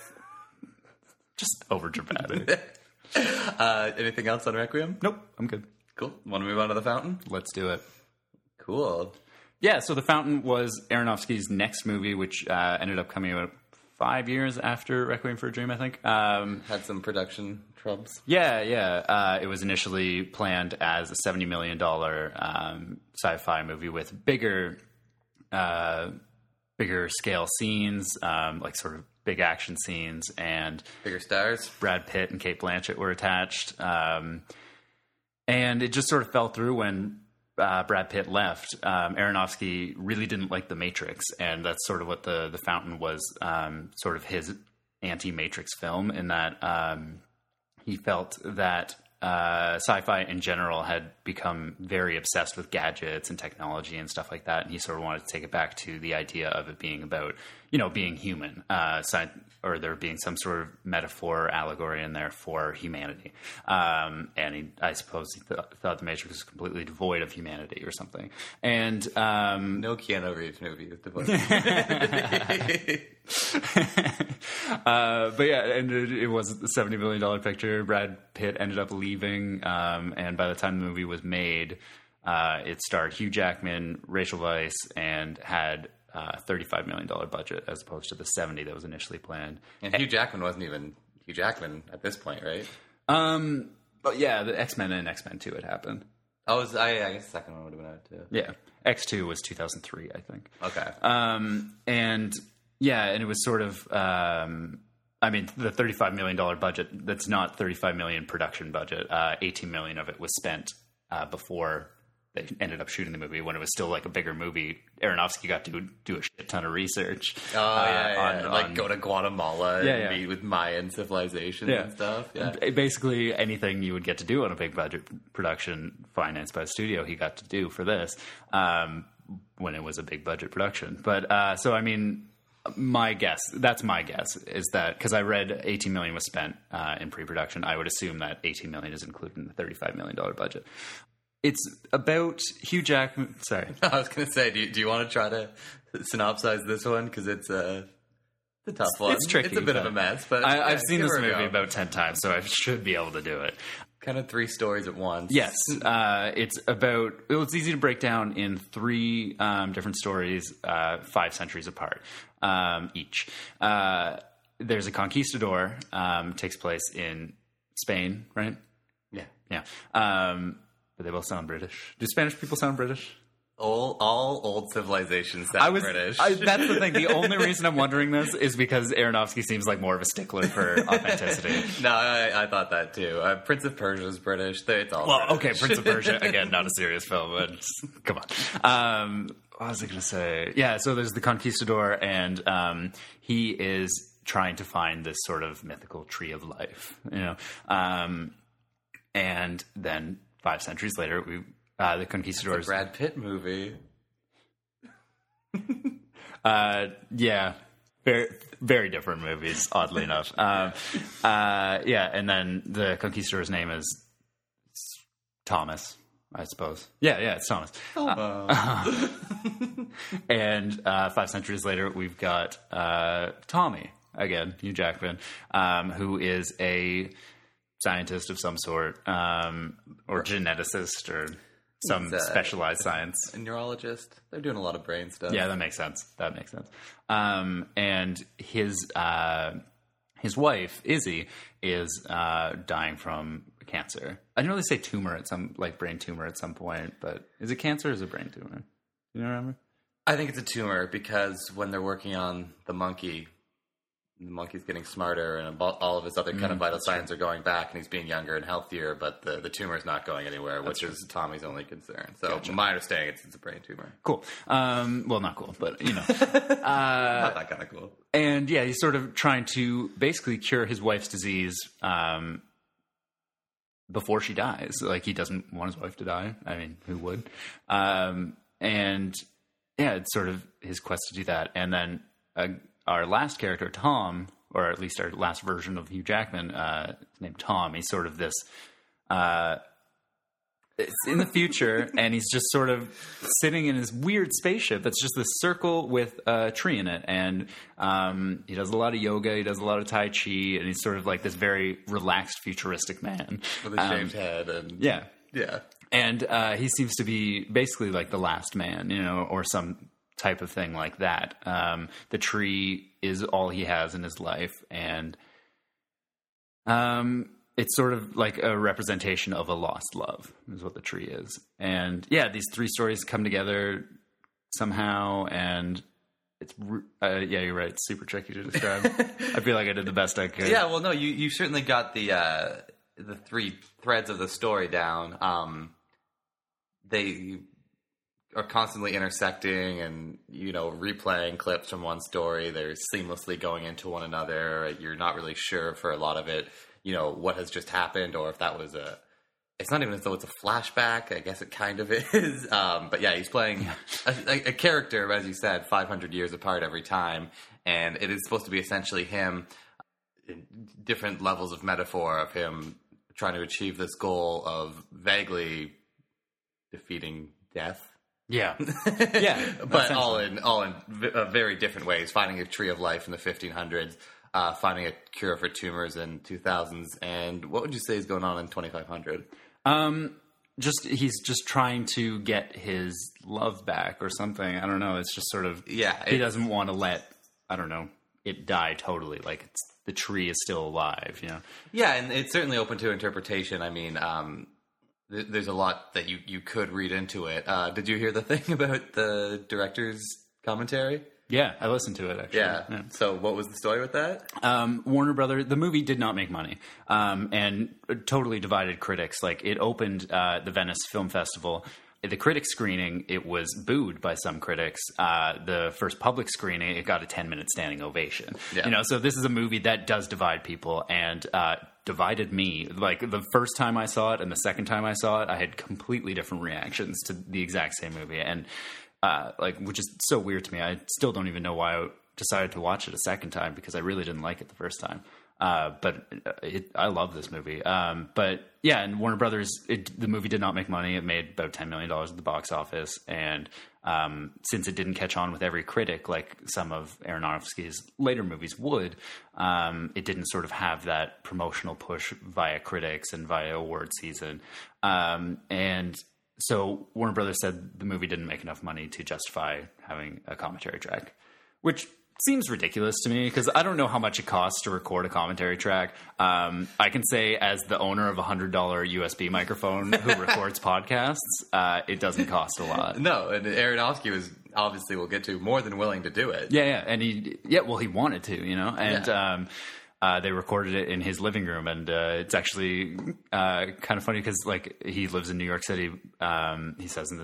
just over dramatic. uh, anything else on Requiem? Nope. I'm good. Cool. Want to move on to The Fountain? Let's do it. Cool. Yeah, so The Fountain was Aronofsky's next movie, which uh, ended up coming out five years after Requiem for a Dream, I think. Um, Had some production troubles. yeah, yeah. Uh, it was initially planned as a seventy million dollars um, sci-fi movie with bigger, uh, bigger scale scenes, um, like sort of big action scenes, and Bigger stars. Brad Pitt and Cate Blanchett were attached. Um, and it just sort of fell through when uh, Brad Pitt left, um, Aronofsky really didn't like The Matrix, and that's sort of what the the Fountain was, um, sort of his anti-Matrix film, in that um, he felt that uh, sci-fi in general had become very obsessed with gadgets and technology and stuff like that, and he sort of wanted to take it back to the idea of it being about, you know, being human, uh, sci- or there being some sort of metaphor or allegory in there for humanity. Um, and he, I suppose he th- thought The Matrix was completely devoid of humanity or something. And um, no Keanu Reeves movie is devoid of humanity. uh, but yeah, and it, it was a seventy million dollars picture. Brad Pitt ended up leaving, um, and by the time the movie was made, uh, it starred Hugh Jackman, Rachel Weisz, and had uh, thirty-five million dollars budget as opposed to the seventy that was initially planned. And Hugh Jackman wasn't even Hugh Jackman at this point, right? Um, but yeah, the X-Men and X-Men two had happened. Oh, was, I, I guess the second one would have been out too. Yeah, X two was two thousand three, I think. Okay. Um, and yeah, and it was sort of, um, I mean, the thirty-five million dollars budget, that's not thirty-five million dollars production budget. Uh, eighteen million dollars of it was spent uh, before they ended up shooting the movie, when it was still like a bigger movie. Aronofsky got to do a shit ton of research. Oh, uh, yeah, yeah. on, like on, go to Guatemala yeah, and yeah. meet with Mayan civilizations yeah. and stuff. Yeah. Basically anything you would get to do on a big budget production financed by a studio, he got to do for this, um, when it was a big budget production. But uh, so, I mean, my guess, that's my guess, is that, because I read eighteen million dollars was spent uh, in pre-production, I would assume that eighteen million dollars is included in the thirty-five million dollars budget. It's about Hugh Jackman. Sorry. I was going to say, do you, do you want to try to synopsize this one? Because it's a, it's a tough one. It's tricky. It's a bit of a mess. But I, yeah, I've seen give this her a movie go. about ten times, so I should be able to do it. Kind of three stories at once. Yes. Uh, it's about, well, it's easy to break down in three um, different stories, uh, five centuries apart um, each. Uh, there's a conquistador, um, takes place in Spain, right? Yeah. Yeah. Um, but they both sound British. Do Spanish people sound British? All, all old civilizations sound I was, British. I, that's the thing. The only reason I'm wondering this is because Aronofsky seems like more of a stickler for authenticity. No, I, I thought that too. Uh, Prince of Persia is British. They- It's all Well, British. okay, Prince of Persia, again, not a serious film, but just, come on. Um, what was I going to say? Yeah, so there's the Conquistador, and um, he is trying to find this sort of mythical tree of life, you know. Um, and then five centuries later, we uh, the Conquistador It's a Brad Pitt movie. Uh, yeah, very very different movies, oddly enough. Um, uh, yeah, and then the Conquistador's name is Thomas, I suppose. Yeah, yeah, it's Thomas. Oh. Uh, and uh, five centuries later, we've got uh, Tommy again, Hugh Jackman, um, who is a scientist of some sort, um, or geneticist, or some He's, uh, specialized science. A neurologist. They're doing a lot of brain stuff. Yeah, that makes sense. That makes sense. Um, and his uh, his wife Izzy is uh, dying from cancer. I know they say tumor at some, like brain tumor at some point, but is it cancer or is it brain tumor? You know, remember? I think it's a tumor because when they're working on the monkey, the monkey's getting smarter and all of his other kind of vital signs are going back and he's being younger and healthier, but the, the tumor's not going anywhere, which That's is Tommy's only concern. So Gotcha. my understanding is it's a brain tumor. Cool. Um, well, not cool, but you know. Not that kind of cool. And yeah, he's sort of trying to basically cure his wife's disease um, before she dies. Like, he doesn't want his wife to die. I mean, who would? Um, and yeah, it's sort of his quest to do that. And then uh, our last character, Tom, or at least our last version of Hugh Jackman, uh, named Tom, he's sort of this... Uh, it's in the future, and he's just sort of sitting in his weird spaceship that's just this circle with a tree in it. And um, he does a lot of yoga, he does a lot of Tai Chi, and he's sort of like this very relaxed, futuristic man. With a Um, shaved head and... Yeah. Yeah. And uh, he seems to be basically like the last man, you know, or some type of thing like that. Um, the tree is all he has in his life, and um, it's sort of like a representation of a lost love, is what the tree is. And yeah, these three stories come together somehow, and it's uh, yeah, you're right. It's super tricky to describe. I feel like I did the best I could. Yeah, well, no, you, you certainly got the uh, the three threads of the story down. Um, they are constantly intersecting and, you know, replaying clips from one story. They're seamlessly going into one another. You're not really sure for a lot of it, you know, what has just happened or if that was a... It's not even as though it's a flashback. I guess it kind of is. Um, but yeah, he's playing a, a, a character, as you said, five hundred years apart every time. And it is supposed to be essentially him, different levels of metaphor of him trying to achieve this goal of vaguely defeating death. Yeah, yeah, but all in all in v- uh, very different ways. Finding a tree of life in the fifteen hundreds, uh, finding a cure for tumors in two thousands, and what would you say is going on in twenty-five hundred? Um, just he's just trying to get his love back or something. I don't know. It's just sort of yeah. He doesn't want to let I don't know it die totally. Like it's, the tree is still alive. You know. Yeah, and it's certainly open to interpretation. I mean. Um, There's a lot that you, you could read into it. Uh, did you hear the thing about the director's commentary? Yeah, I listened to it, actually. Yeah. yeah. So what was the story with that? Um, Warner Brothers, the movie did not make money um, and totally divided critics. Like, it opened uh, the Venice Film Festival. The critic screening, it was booed by some critics. Uh, the first public screening, it got a ten-minute standing ovation. Yeah. You know, so this is a movie that does divide people and uh, divided me. Like, the first time I saw it and the second time I saw it, I had completely different reactions to the exact same movie. And, uh, like, which is so weird to me. I still don't even know why I decided to watch it a second time because I really didn't like it the first time. Uh, but it, I love this movie. Um, but yeah, and Warner Brothers, it, the movie did not make money. It made about ten million dollars at the box office. And um, since it didn't catch on with every critic, like some of Aronofsky's later movies would, um, it didn't sort of have that promotional push via critics and via award season. Um, and so Warner Brothers said the movie didn't make enough money to justify having a commentary track, which seems ridiculous to me because I don't know how much it costs to record a commentary track. Um, I can say as the owner of a one hundred dollars U S B microphone who records podcasts, uh, it doesn't cost a lot. No, and Aronofsky was obviously, we'll get to, more than willing to do it. Yeah, yeah. And he, yeah, well, he wanted to, you know, and yeah. um, uh, they recorded it in his living room. And uh, it's actually uh, kind of funny because, like, he lives in New York City, um, he says in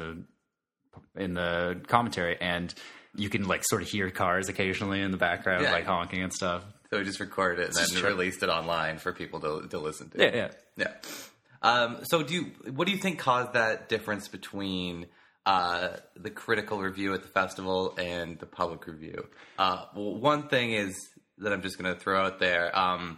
the in the commentary, and you can, like, sort of hear cars occasionally in the background, yeah. like honking and stuff. So we just recorded it and then released it online for people to to listen to. Yeah, yeah, yeah. Um, so, do you, what do you think caused that difference between uh, the critical review at the festival and the public review? Uh, well, one thing is that I'm just going to throw out there. Um,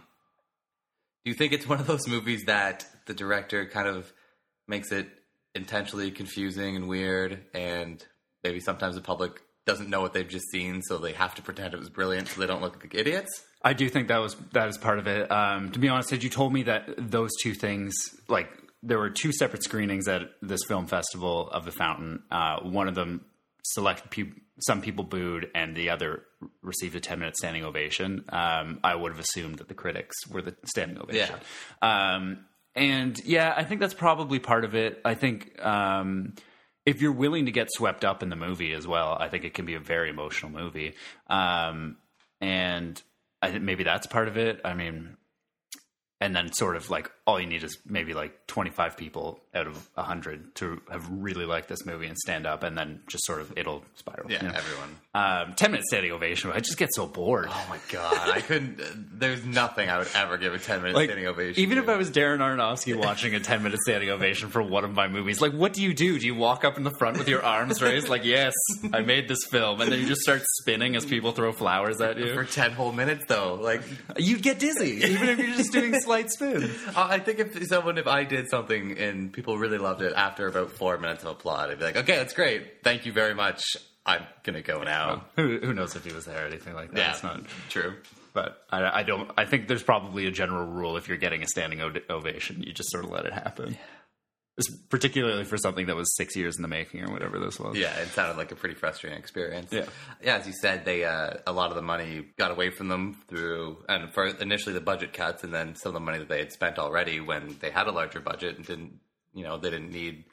do you think it's one of those movies that the director kind of makes it intentionally confusing and weird, and maybe sometimes the public doesn't know what they've just seen, so they have to pretend it was brilliant so they don't look like idiots? I do think that was that is part of it. Um, to be honest, had you told me that those two things, like, there were two separate screenings at this film festival of The Fountain. Uh, one of them, select pe- some people booed, and the other received a ten-minute standing ovation. Um, I would have assumed that the critics were the standing ovation. Yeah. Um, and, yeah, I think that's probably part of it. I think... Um, if you're willing to get swept up in the movie as well, I think it can be a very emotional movie. Um, and I think maybe that's part of it. I mean, and then sort of like all you need is maybe like twenty-five people out of one hundred to have really liked this movie and stand up, and then just sort of it'll spiral. Yeah, you know? everyone. Um, ten minute standing ovation. I just get so bored. Oh my God. I couldn't, there's nothing I would ever give a ten minute like, standing ovation. Even to. if I was Darren Aronofsky watching a ten minute standing ovation for one of my movies, like, what do you do? Do you walk up in the front with your arms raised? Like, yes, I made this film. And then you just start spinning as people throw flowers at you. For ten whole minutes though. Like, you'd get dizzy, even if you're just doing slight spins. I think if someone, if I did something and people really loved it after about four minutes of applaud, I'd be like, okay, that's great. Thank you very much. I'm going to go now. Well, who, who knows if he was there or anything like that. Yeah, it's not true. But I, I don't, I think there's probably a general rule if you're getting a standing ov- ovation, you just sort of let it happen. Yeah. Particularly for something that was six years in the making or whatever this was. Yeah, it sounded like a pretty frustrating experience. Yeah, yeah. As you said, they uh, a lot of the money got away from them through, and for initially the budget cuts, and then some of the money that they had spent already when they had a larger budget and didn't, you know, they didn't need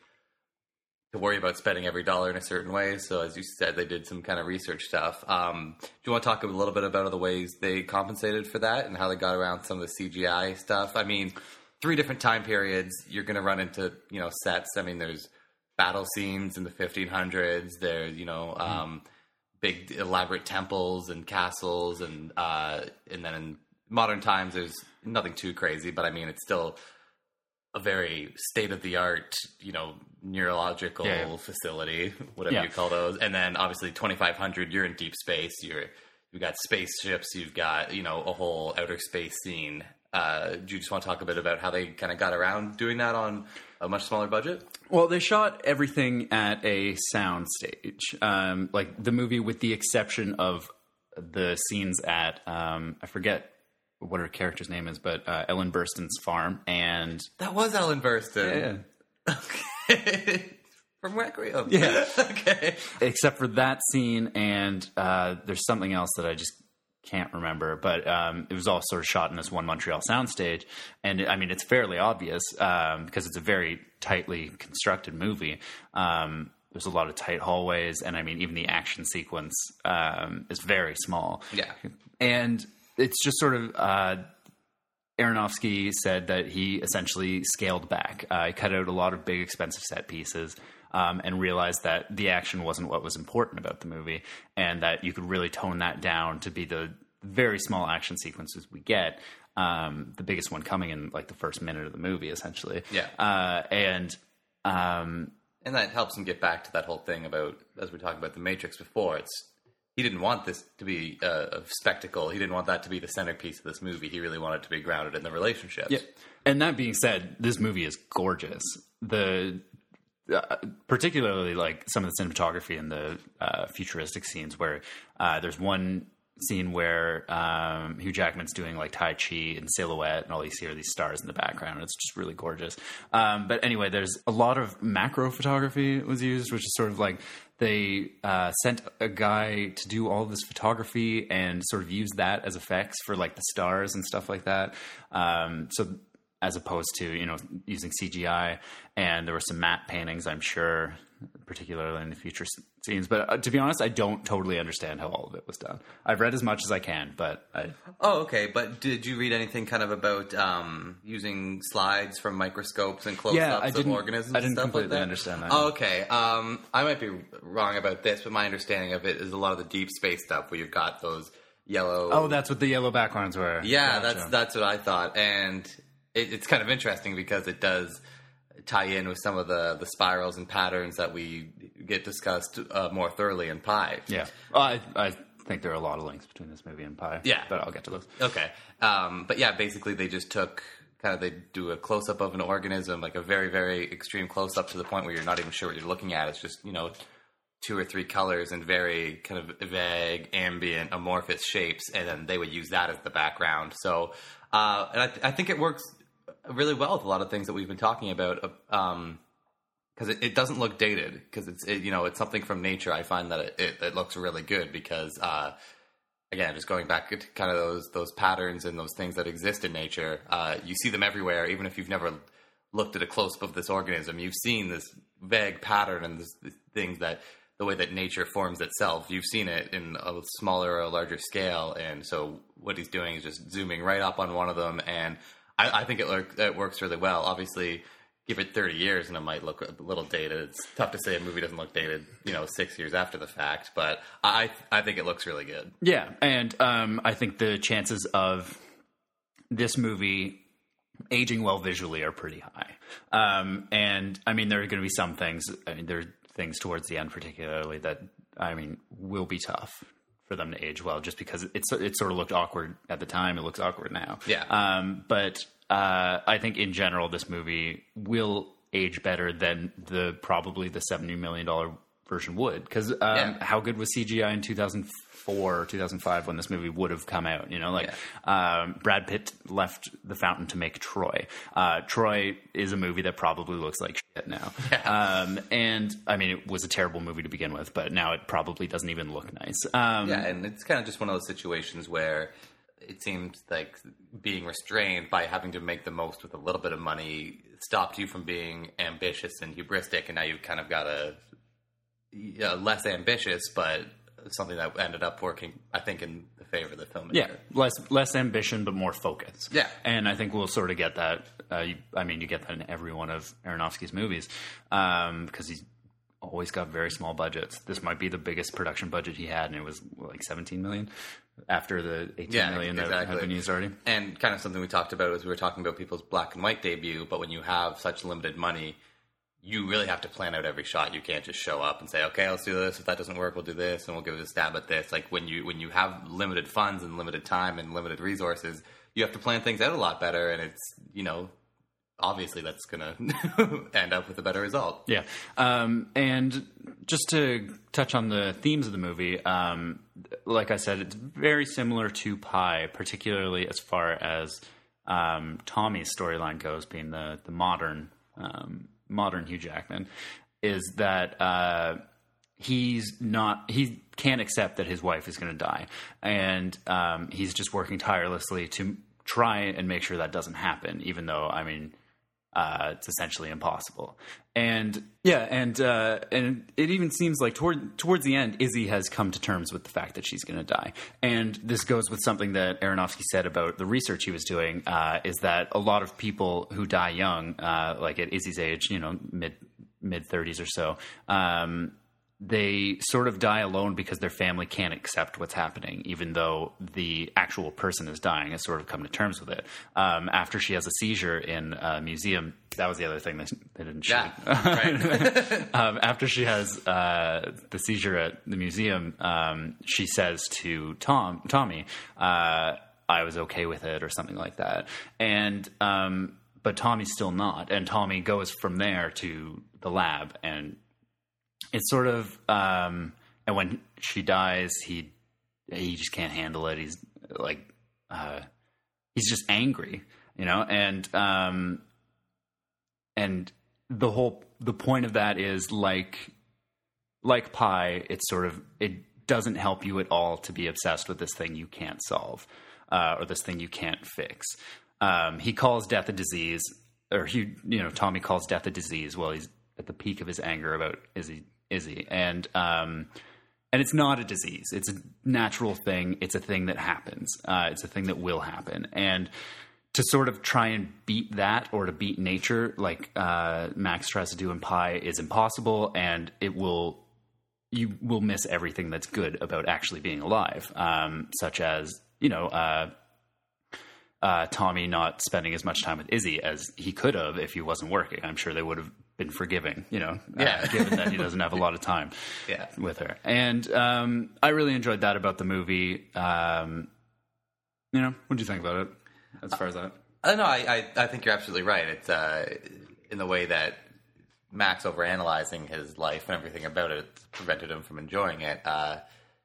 to worry about spending every dollar in a certain way. So as you said, they did some kind of research stuff. Um, do you want to talk a little bit about the ways they compensated for that and how they got around some of the C G I stuff? I mean, three different time periods, you're going to run into, you know, sets. I mean, there's battle scenes in the fifteen hundreds. There's, you know, um, big elaborate temples and castles, and uh, and then in modern times, there's nothing too crazy, but I mean, it's still a very state-of-the-art, you know, neurological yeah, yeah. facility, whatever yeah. you call those. And then obviously twenty-five hundred, you're in deep space. You're you've got spaceships. You've got, you know, a whole outer space scene. Uh, do you just want to talk a bit about how they kind of got around doing that on a much smaller budget? Well, they shot everything at a sound stage, um, like the movie, with the exception of the scenes at um, I forget what her character's name is, but uh, Ellen Burstyn's farm, and that was Ellen Burstyn. Yeah. Okay. From Requiem. Yeah. Okay. Except for that scene, and uh, there's something else that I just can't remember, but um, it was all sort of shot in this one Montreal soundstage, and I mean, it's fairly obvious um, because it's a very tightly constructed movie. Um, there's a lot of tight hallways, and I mean, even the action sequence um, is very small. Yeah. And it's just sort of... Uh, Aronofsky said that he essentially scaled back. Uh, he cut out a lot of big, expensive set pieces um, and realized that the action wasn't what was important about the movie, and that you could really tone that down to be the very small action sequences we get, um, the biggest one coming in like the first minute of the movie, essentially. Yeah. Uh, and... Um, and that helps him get back to that whole thing about, as we were talking about The Matrix before, it's he didn't want this to be a, a spectacle. He didn't want that to be the centerpiece of this movie. He really wanted it to be grounded in the relationships. Yeah. And that being said, this movie is gorgeous. The uh, particularly like some of the cinematography and the uh, futuristic scenes where uh, there's one scene where um, Hugh Jackman's doing like Tai Chi in silhouette, and all you see are these stars in the background. It's just really gorgeous. Um, but anyway, there's a lot of macro photography was used, which is sort of like they uh, sent a guy to do all this photography and sort of use that as effects for like the stars and stuff like that. Um, so as opposed to, you know, using C G I, and there were some matte paintings, I'm sure, particularly in the future scenes. But uh, to be honest, I don't totally understand how all of it was done. I've read as much as I can, but I... Oh, okay. But did you read anything kind of about um, using slides from microscopes and close-ups yeah, of organisms I didn't and stuff completely like that? understand that. Oh, okay. Um, I might be wrong about this, but my understanding of it is a lot of the deep space stuff where you've got those yellow... Oh, that's what the yellow backgrounds were. Yeah, Gotcha. that's that's what I thought. And it, it's kind of interesting because it does tie in with some of the, the spirals and patterns that we get discussed uh, more thoroughly in Pi. Yeah. Well, I, I think there are a lot of links between this movie and Pi. Yeah. But I'll get to those. Okay. Um, but yeah, basically they just took, kind of, they do a close-up of an organism, like a very, very extreme close-up to the point where you're not even sure what you're looking at. It's just, you know, two or three colors and very kind of vague, ambient, amorphous shapes, and then they would use that as the background. So, uh, and I, th- I think it works really well with a lot of things that we've been talking about, um, because it, it doesn't look dated. Because it's it, you know it's something from nature. I find that it, it, it looks really good because uh, again, just going back to kind of those those patterns and those things that exist in nature, uh, you see them everywhere. Even if you've never looked at a close up of this organism, you've seen this vague pattern and this, this things that the way that nature forms itself. You've seen it in a smaller or a larger scale, and so what he's doing is just zooming right up on one of them and I, I think it, look, it works really well. Obviously, give it thirty years and it might look a little dated. It's tough to say a movie doesn't look dated, you know, six years after the fact. But I I think it looks really good. Yeah, and um, I think the chances of this movie aging well visually are pretty high. Um, and, I mean, there are going to be some things, I mean, there are things towards the end particularly that, I mean, will be tough for them to age well, just because it's it sort of looked awkward at the time. It looks awkward now. Yeah. Um, but uh, I think in general, this movie will age better than the probably the seventy million dollars version would. Because um, yeah. how good was C G I in two thousand four or two thousand five when this movie would have come out? You know, like yeah. um, Brad Pitt left the fountain to make Troy. Uh, Troy is a movie that probably looks like shit now. Yeah. Um, and I mean, it was a terrible movie to begin with, but now it probably doesn't even look nice. Um, yeah, and it's kind of just one of those situations where it seems like being restrained by having to make the most with a little bit of money stopped you from being ambitious and hubristic, and now you've kind of got a you know, less ambitious, but something that ended up working, I think, in the favor of the filmmaker. Yeah, less less ambition, but more focus. Yeah. And I think we'll sort of get that. Uh, you, I mean, you get that in every one of Aronofsky's movies um, because he's always got very small budgets. This might be the biggest production budget he had, and it was like seventeen million after the eighteen yeah, million exactly. that had been used already. And kind of something we talked about as we were talking about people's black and white debut, but when you have such limited money, you really have to plan out every shot. You can't just show up and say, okay, let's do this. If that doesn't work, we'll do this, and we'll give it a stab at this. Like when you when you have limited funds and limited time and limited resources, you have to plan things out a lot better, and it's, you know, obviously that's going to end up with a better result. Yeah. Um, and just to touch on the themes of the movie, um, like I said, it's very similar to Pi, particularly as far as um, Tommy's storyline goes, being the, the modern um, modern Hugh Jackman, is that uh, he's not, he can't accept that his wife is going to die. And um, he's just working tirelessly to try and make sure that doesn't happen, even though, I mean, Uh, it's essentially impossible. And yeah, and uh, and it even seems like toward towards the end, Izzy has come to terms with the fact that she's going to die. And this goes with something that Aronofsky said about the research he was doing, uh, is that a lot of people who die young, uh, like at Izzy's age, you know, mid mid thirties or so, um, they sort of die alone because their family can't accept what's happening, even though the actual person is dying, has sort of come to terms with it. Um, after she has a seizure in a museum, that was the other thing that they didn't shoot. Yeah, right. um, after she has uh, the seizure at the museum, um, she says to Tom, Tommy, uh, I was okay with it, or something like that. And um, but Tommy's still not. And Tommy goes from there to the lab, and it's sort of, um, and when she dies, he he just can't handle it. He's like, uh, he's just angry, you know, and um, and the whole the point of that is like like Pi. It's sort of, it doesn't help you at all to be obsessed with this thing you can't solve, uh, or this thing you can't fix. Um, he calls death a disease, or he, you know, Tommy calls death a disease while he's at the peak of his anger about Izzy. Izzy. And um, and it's not a disease. It's a natural thing. It's a thing that happens. Uh, it's a thing that will happen. And to sort of try and beat that, or to beat nature, like uh, Max tries to do in Pi, is impossible. And it will, you will miss everything that's good about actually being alive, um, such as, you know, uh, uh, Tommy not spending as much time with Izzy as he could have if he wasn't working. I'm sure they would have been forgiving, you know, yeah. uh, given that he doesn't have a lot of time yeah. with her. And um, I really enjoyed that about the movie. Um, you know, what do you think about it as far as that? Uh, no, I, I, I think you're absolutely right. It's uh, in the way that Max overanalyzing his life and everything about it prevented him from enjoying it. Uh,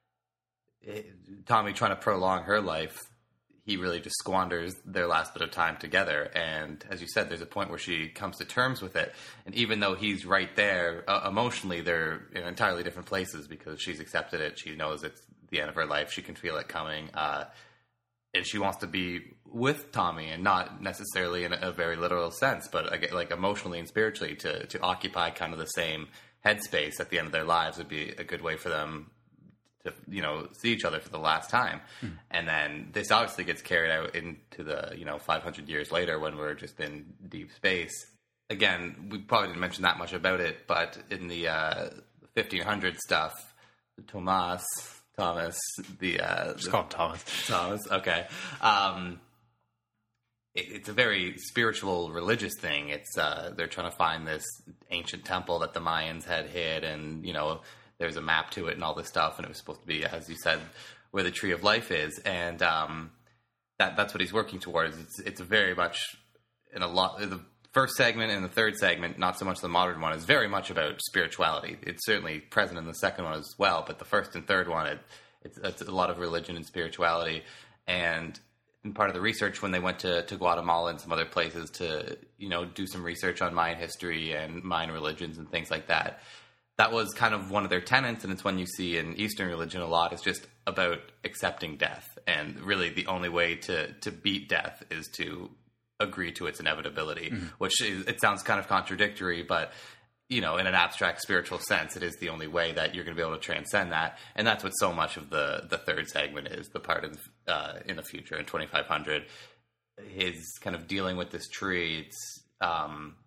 it Tommy trying to prolong her life, he really just squanders their last bit of time together. And as you said, there's a point where she comes to terms with it. And even though he's right there, uh, emotionally, they're in entirely different places, because she's accepted it. She knows it's the end of her life. She can feel it coming. Uh, and she wants to be with Tommy, and not necessarily in a very literal sense, but like emotionally and spiritually, to, to occupy kind of the same headspace at the end of their lives would be a good way for them to, you know, see each other for the last time. Mm. And then this obviously gets carried out into the, you know, five hundred years later, when we're just in deep space. Again, we probably didn't mention that much about it, but in the uh, fifteen hundred stuff, Thomas, Thomas, the... Uh, Just call him Thomas. Thomas, okay. Um, it, it's a very spiritual, religious thing. It's uh, they're trying to find this ancient temple that the Mayans had hid, and, you know, there's a map to it and all this stuff, and it was supposed to be, as you said, where the Tree of Life is, and um, that that's what he's working towards. It's it's very much in a lot. The first segment and the third segment, not so much the modern one, is very much about spirituality. It's certainly present in the second one as well, but the first and third one, it, it's, it's a lot of religion and spirituality. And in part of the research, when they went to, to Guatemala and some other places to, you know, do some research on Mayan history and Mayan religions and things like that, that was kind of one of their tenets, and it's one you see in Eastern religion a lot. It's just about accepting death, and really the only way to, to beat death is to agree to its inevitability, mm-hmm. which is, it sounds kind of contradictory, but you know, in an abstract spiritual sense, it is the only way that you're going to be able to transcend that. And that's what so much of the, the third segment is, the part of, uh, in the future, in twenty-five hundred, his kind of dealing with this tree. It's, um,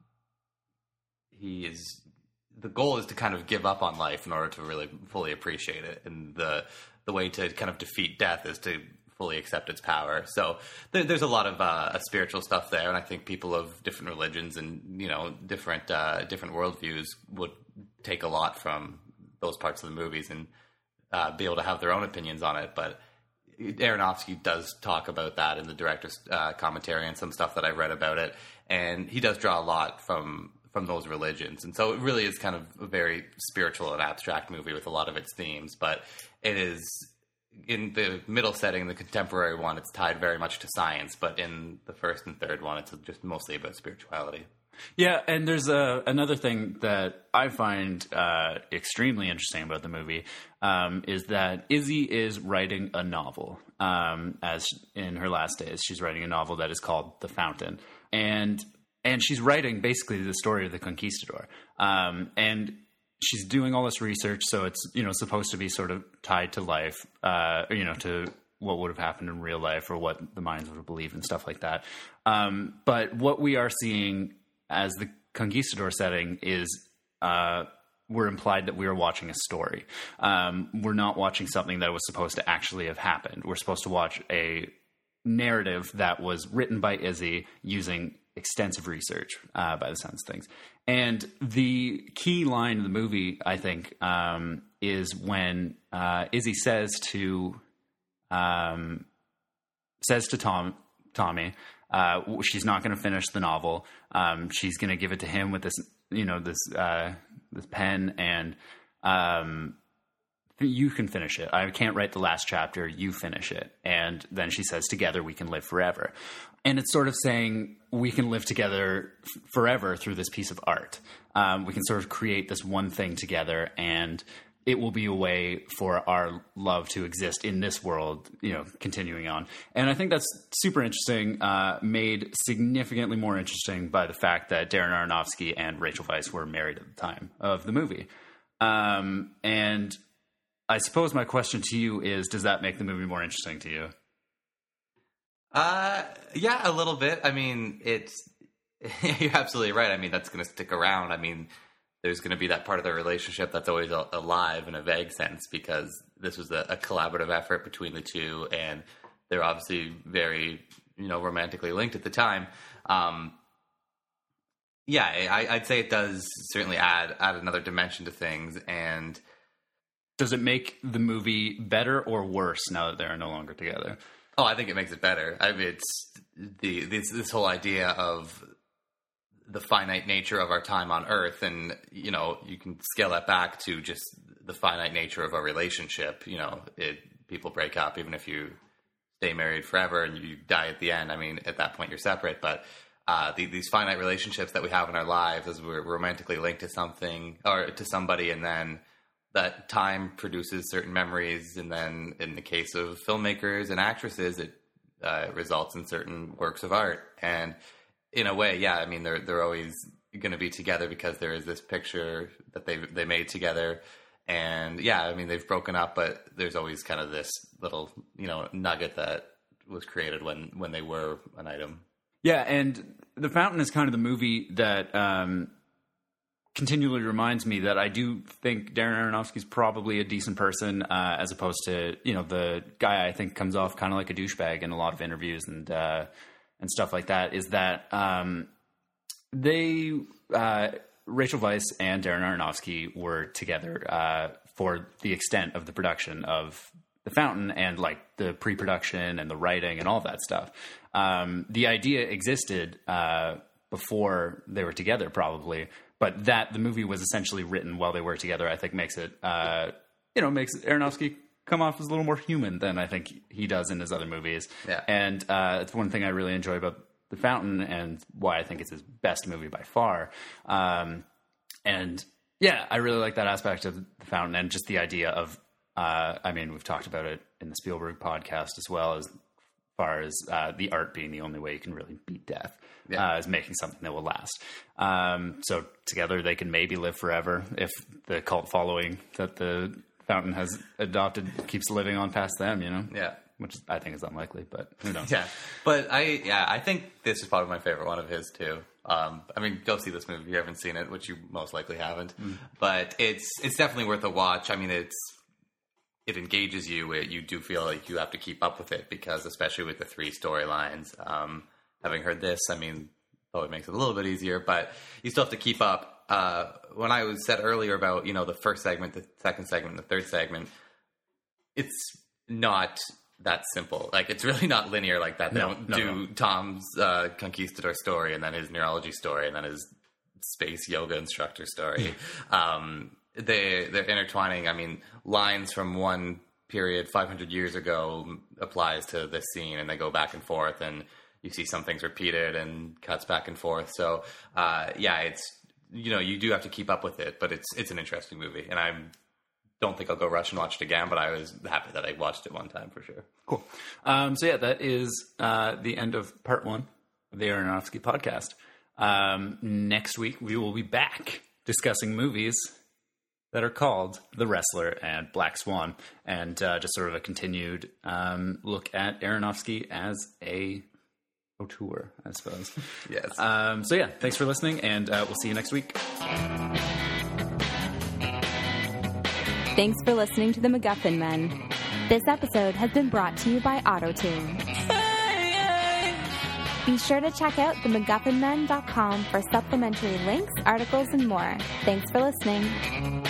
he is, the goal is to kind of give up on life in order to really fully appreciate it. And the, the way to kind of defeat death is to fully accept its power. So there, there's a lot of uh, spiritual stuff there, and I think people of different religions and, you know, different uh, different worldviews would take a lot from those parts of the movies and uh, be able to have their own opinions on it. But Aronofsky does talk about that in the director's uh, commentary and some stuff that I've read about it, and he does draw a lot from from those religions. And so it really is kind of a very spiritual and abstract movie with a lot of its themes, but it is, in the middle setting, the contemporary one, it's tied very much to science, but in the first and third one, it's just mostly about spirituality. Yeah, and there's a, another thing that I find uh, extremely interesting about the movie um, is that Izzy is writing a novel. Um, as in her last days, she's writing a novel that is called The Fountain, and and she's writing basically the story of the conquistador. Um, and she's doing all this research, so it's, you know, supposed to be sort of tied to life, uh, or, you know, to what would have happened in real life or what the minds would have believed and stuff like that. Um, but what we are seeing as the conquistador setting is uh, we're implied that we are watching a story. Um, we're not watching something that was supposed to actually have happened. We're supposed to watch a narrative that was written by Izzy using extensive research uh, by the sounds of things. And the key line of the movie, I think, um, is when uh, Izzy says to um, says to Tom Tommy, uh, she's not going to finish the novel. Um, she's going to give it to him with this, you know, this uh, this pen, and um, you can finish it. I can't write the last chapter. You finish it. And then she says, "Together we can live forever." And it's sort of saying we can live together f- forever through this piece of art. Um, we can sort of create this one thing together, and it will be a way for our love to exist in this world, you know, continuing on. And I think that's super interesting, uh, made significantly more interesting by the fact that Darren Aronofsky and Rachel Weisz were married at the time of the movie. Um, and I suppose my question to you is, does that make the movie more interesting to you? Uh, yeah, a little bit. I mean, it's, you're absolutely right. I mean, that's going to stick around. I mean, there's going to be that part of the relationship that's always alive in a vague sense, because this was a, a collaborative effort between the two, and they're obviously very, you know, romantically linked at the time. Um, yeah, I, I'd say it does certainly add, add another dimension to things. And does it make the movie better or worse now that they're no longer together? Oh, I think it makes it better. I mean, it's the this, this whole idea of the finite nature of our time on Earth, and, you know, you can scale that back to just the finite nature of a relationship. You know, it, people break up, even if you stay married forever and you die at the end. I mean, at that point you're separate, but uh, the, these finite relationships that we have in our lives, as we're romantically linked to something or to somebody, and then that time produces certain memories, and then in the case of filmmakers and actresses, it uh, results in certain works of art. And in a way, yeah, I mean, they're they're always going to be together because there is this picture that they they made together. And yeah, I mean, they've broken up, but there's always kind of this little, you know, nugget that was created when when they were an item. Yeah, and The Fountain is kind of the movie that um, continually reminds me that I do think Darren Aronofsky's probably a decent person, uh, as opposed to, you know, the guy I think comes off kind of like a douchebag in a lot of interviews and uh, and stuff like that. Is that um, they uh, Rachel Weisz and Darren Aronofsky were together uh, for the extent of the production of The Fountain, and like the pre-production and the writing and all that stuff. Um, the idea existed uh, before they were together, probably. But that the movie was essentially written while they were together, I think makes it, uh, you know, makes Aronofsky come off as a little more human than I think he does in his other movies. Yeah. And uh, it's one thing I really enjoy about The Fountain, and why I think it's his best movie by far. Um, and yeah, I really like that aspect of The Fountain, and just the idea of, uh, I mean, we've talked about it in the Spielberg podcast as well, as far as uh, the art being the only way you can really beat death, Yeah. uh, is making something that will last. Um, so together they can maybe live forever if the cult following that the Fountain has adopted keeps living on past them, you know? Yeah. Which I think is unlikely, but who knows? Yeah, but I yeah I think this is probably my favorite one of his too. Um, I mean, go see this movie if you haven't seen it, which you most likely haven't. Mm. But it's it's definitely worth a watch. I mean, it's it engages you. It, you do feel like you have to keep up with it because, especially with the three storylines, um, having heard this, I mean, oh, it makes it a little bit easier, but you still have to keep up. Uh, when I was said earlier about you know the first segment, the second segment, the third segment, it's not that simple. Like, it's really not linear like that. They No, don't no, do no. Tom's uh, conquistador story and then his neurology story and then his space yoga instructor story. um, they, they're intertwining. I mean, lines from one period five hundred years ago applies to this scene, and they go back and forth, and you see some things repeated and cuts back and forth. So, uh, yeah, it's, you know, you do have to keep up with it, but it's it's an interesting movie, and I'm don't think I'll go rush and watch it again, but I was happy that I watched it one time for sure. Cool. Um, so yeah, that is uh, the end of part one of the Aronofsky podcast. Um, next week, we will be back discussing movies that are called The Wrestler and Black Swan, and uh, just sort of a continued um, look at Aronofsky as a auteur, I suppose. Yes. Um, so yeah, thanks for listening, and uh, we'll see you next week. Thanks for listening to The MacGuffin Men. This episode has been brought to you by AutoTune. Be sure to check out the MacGuffin Men dot com for supplementary links, articles, and more. Thanks for listening.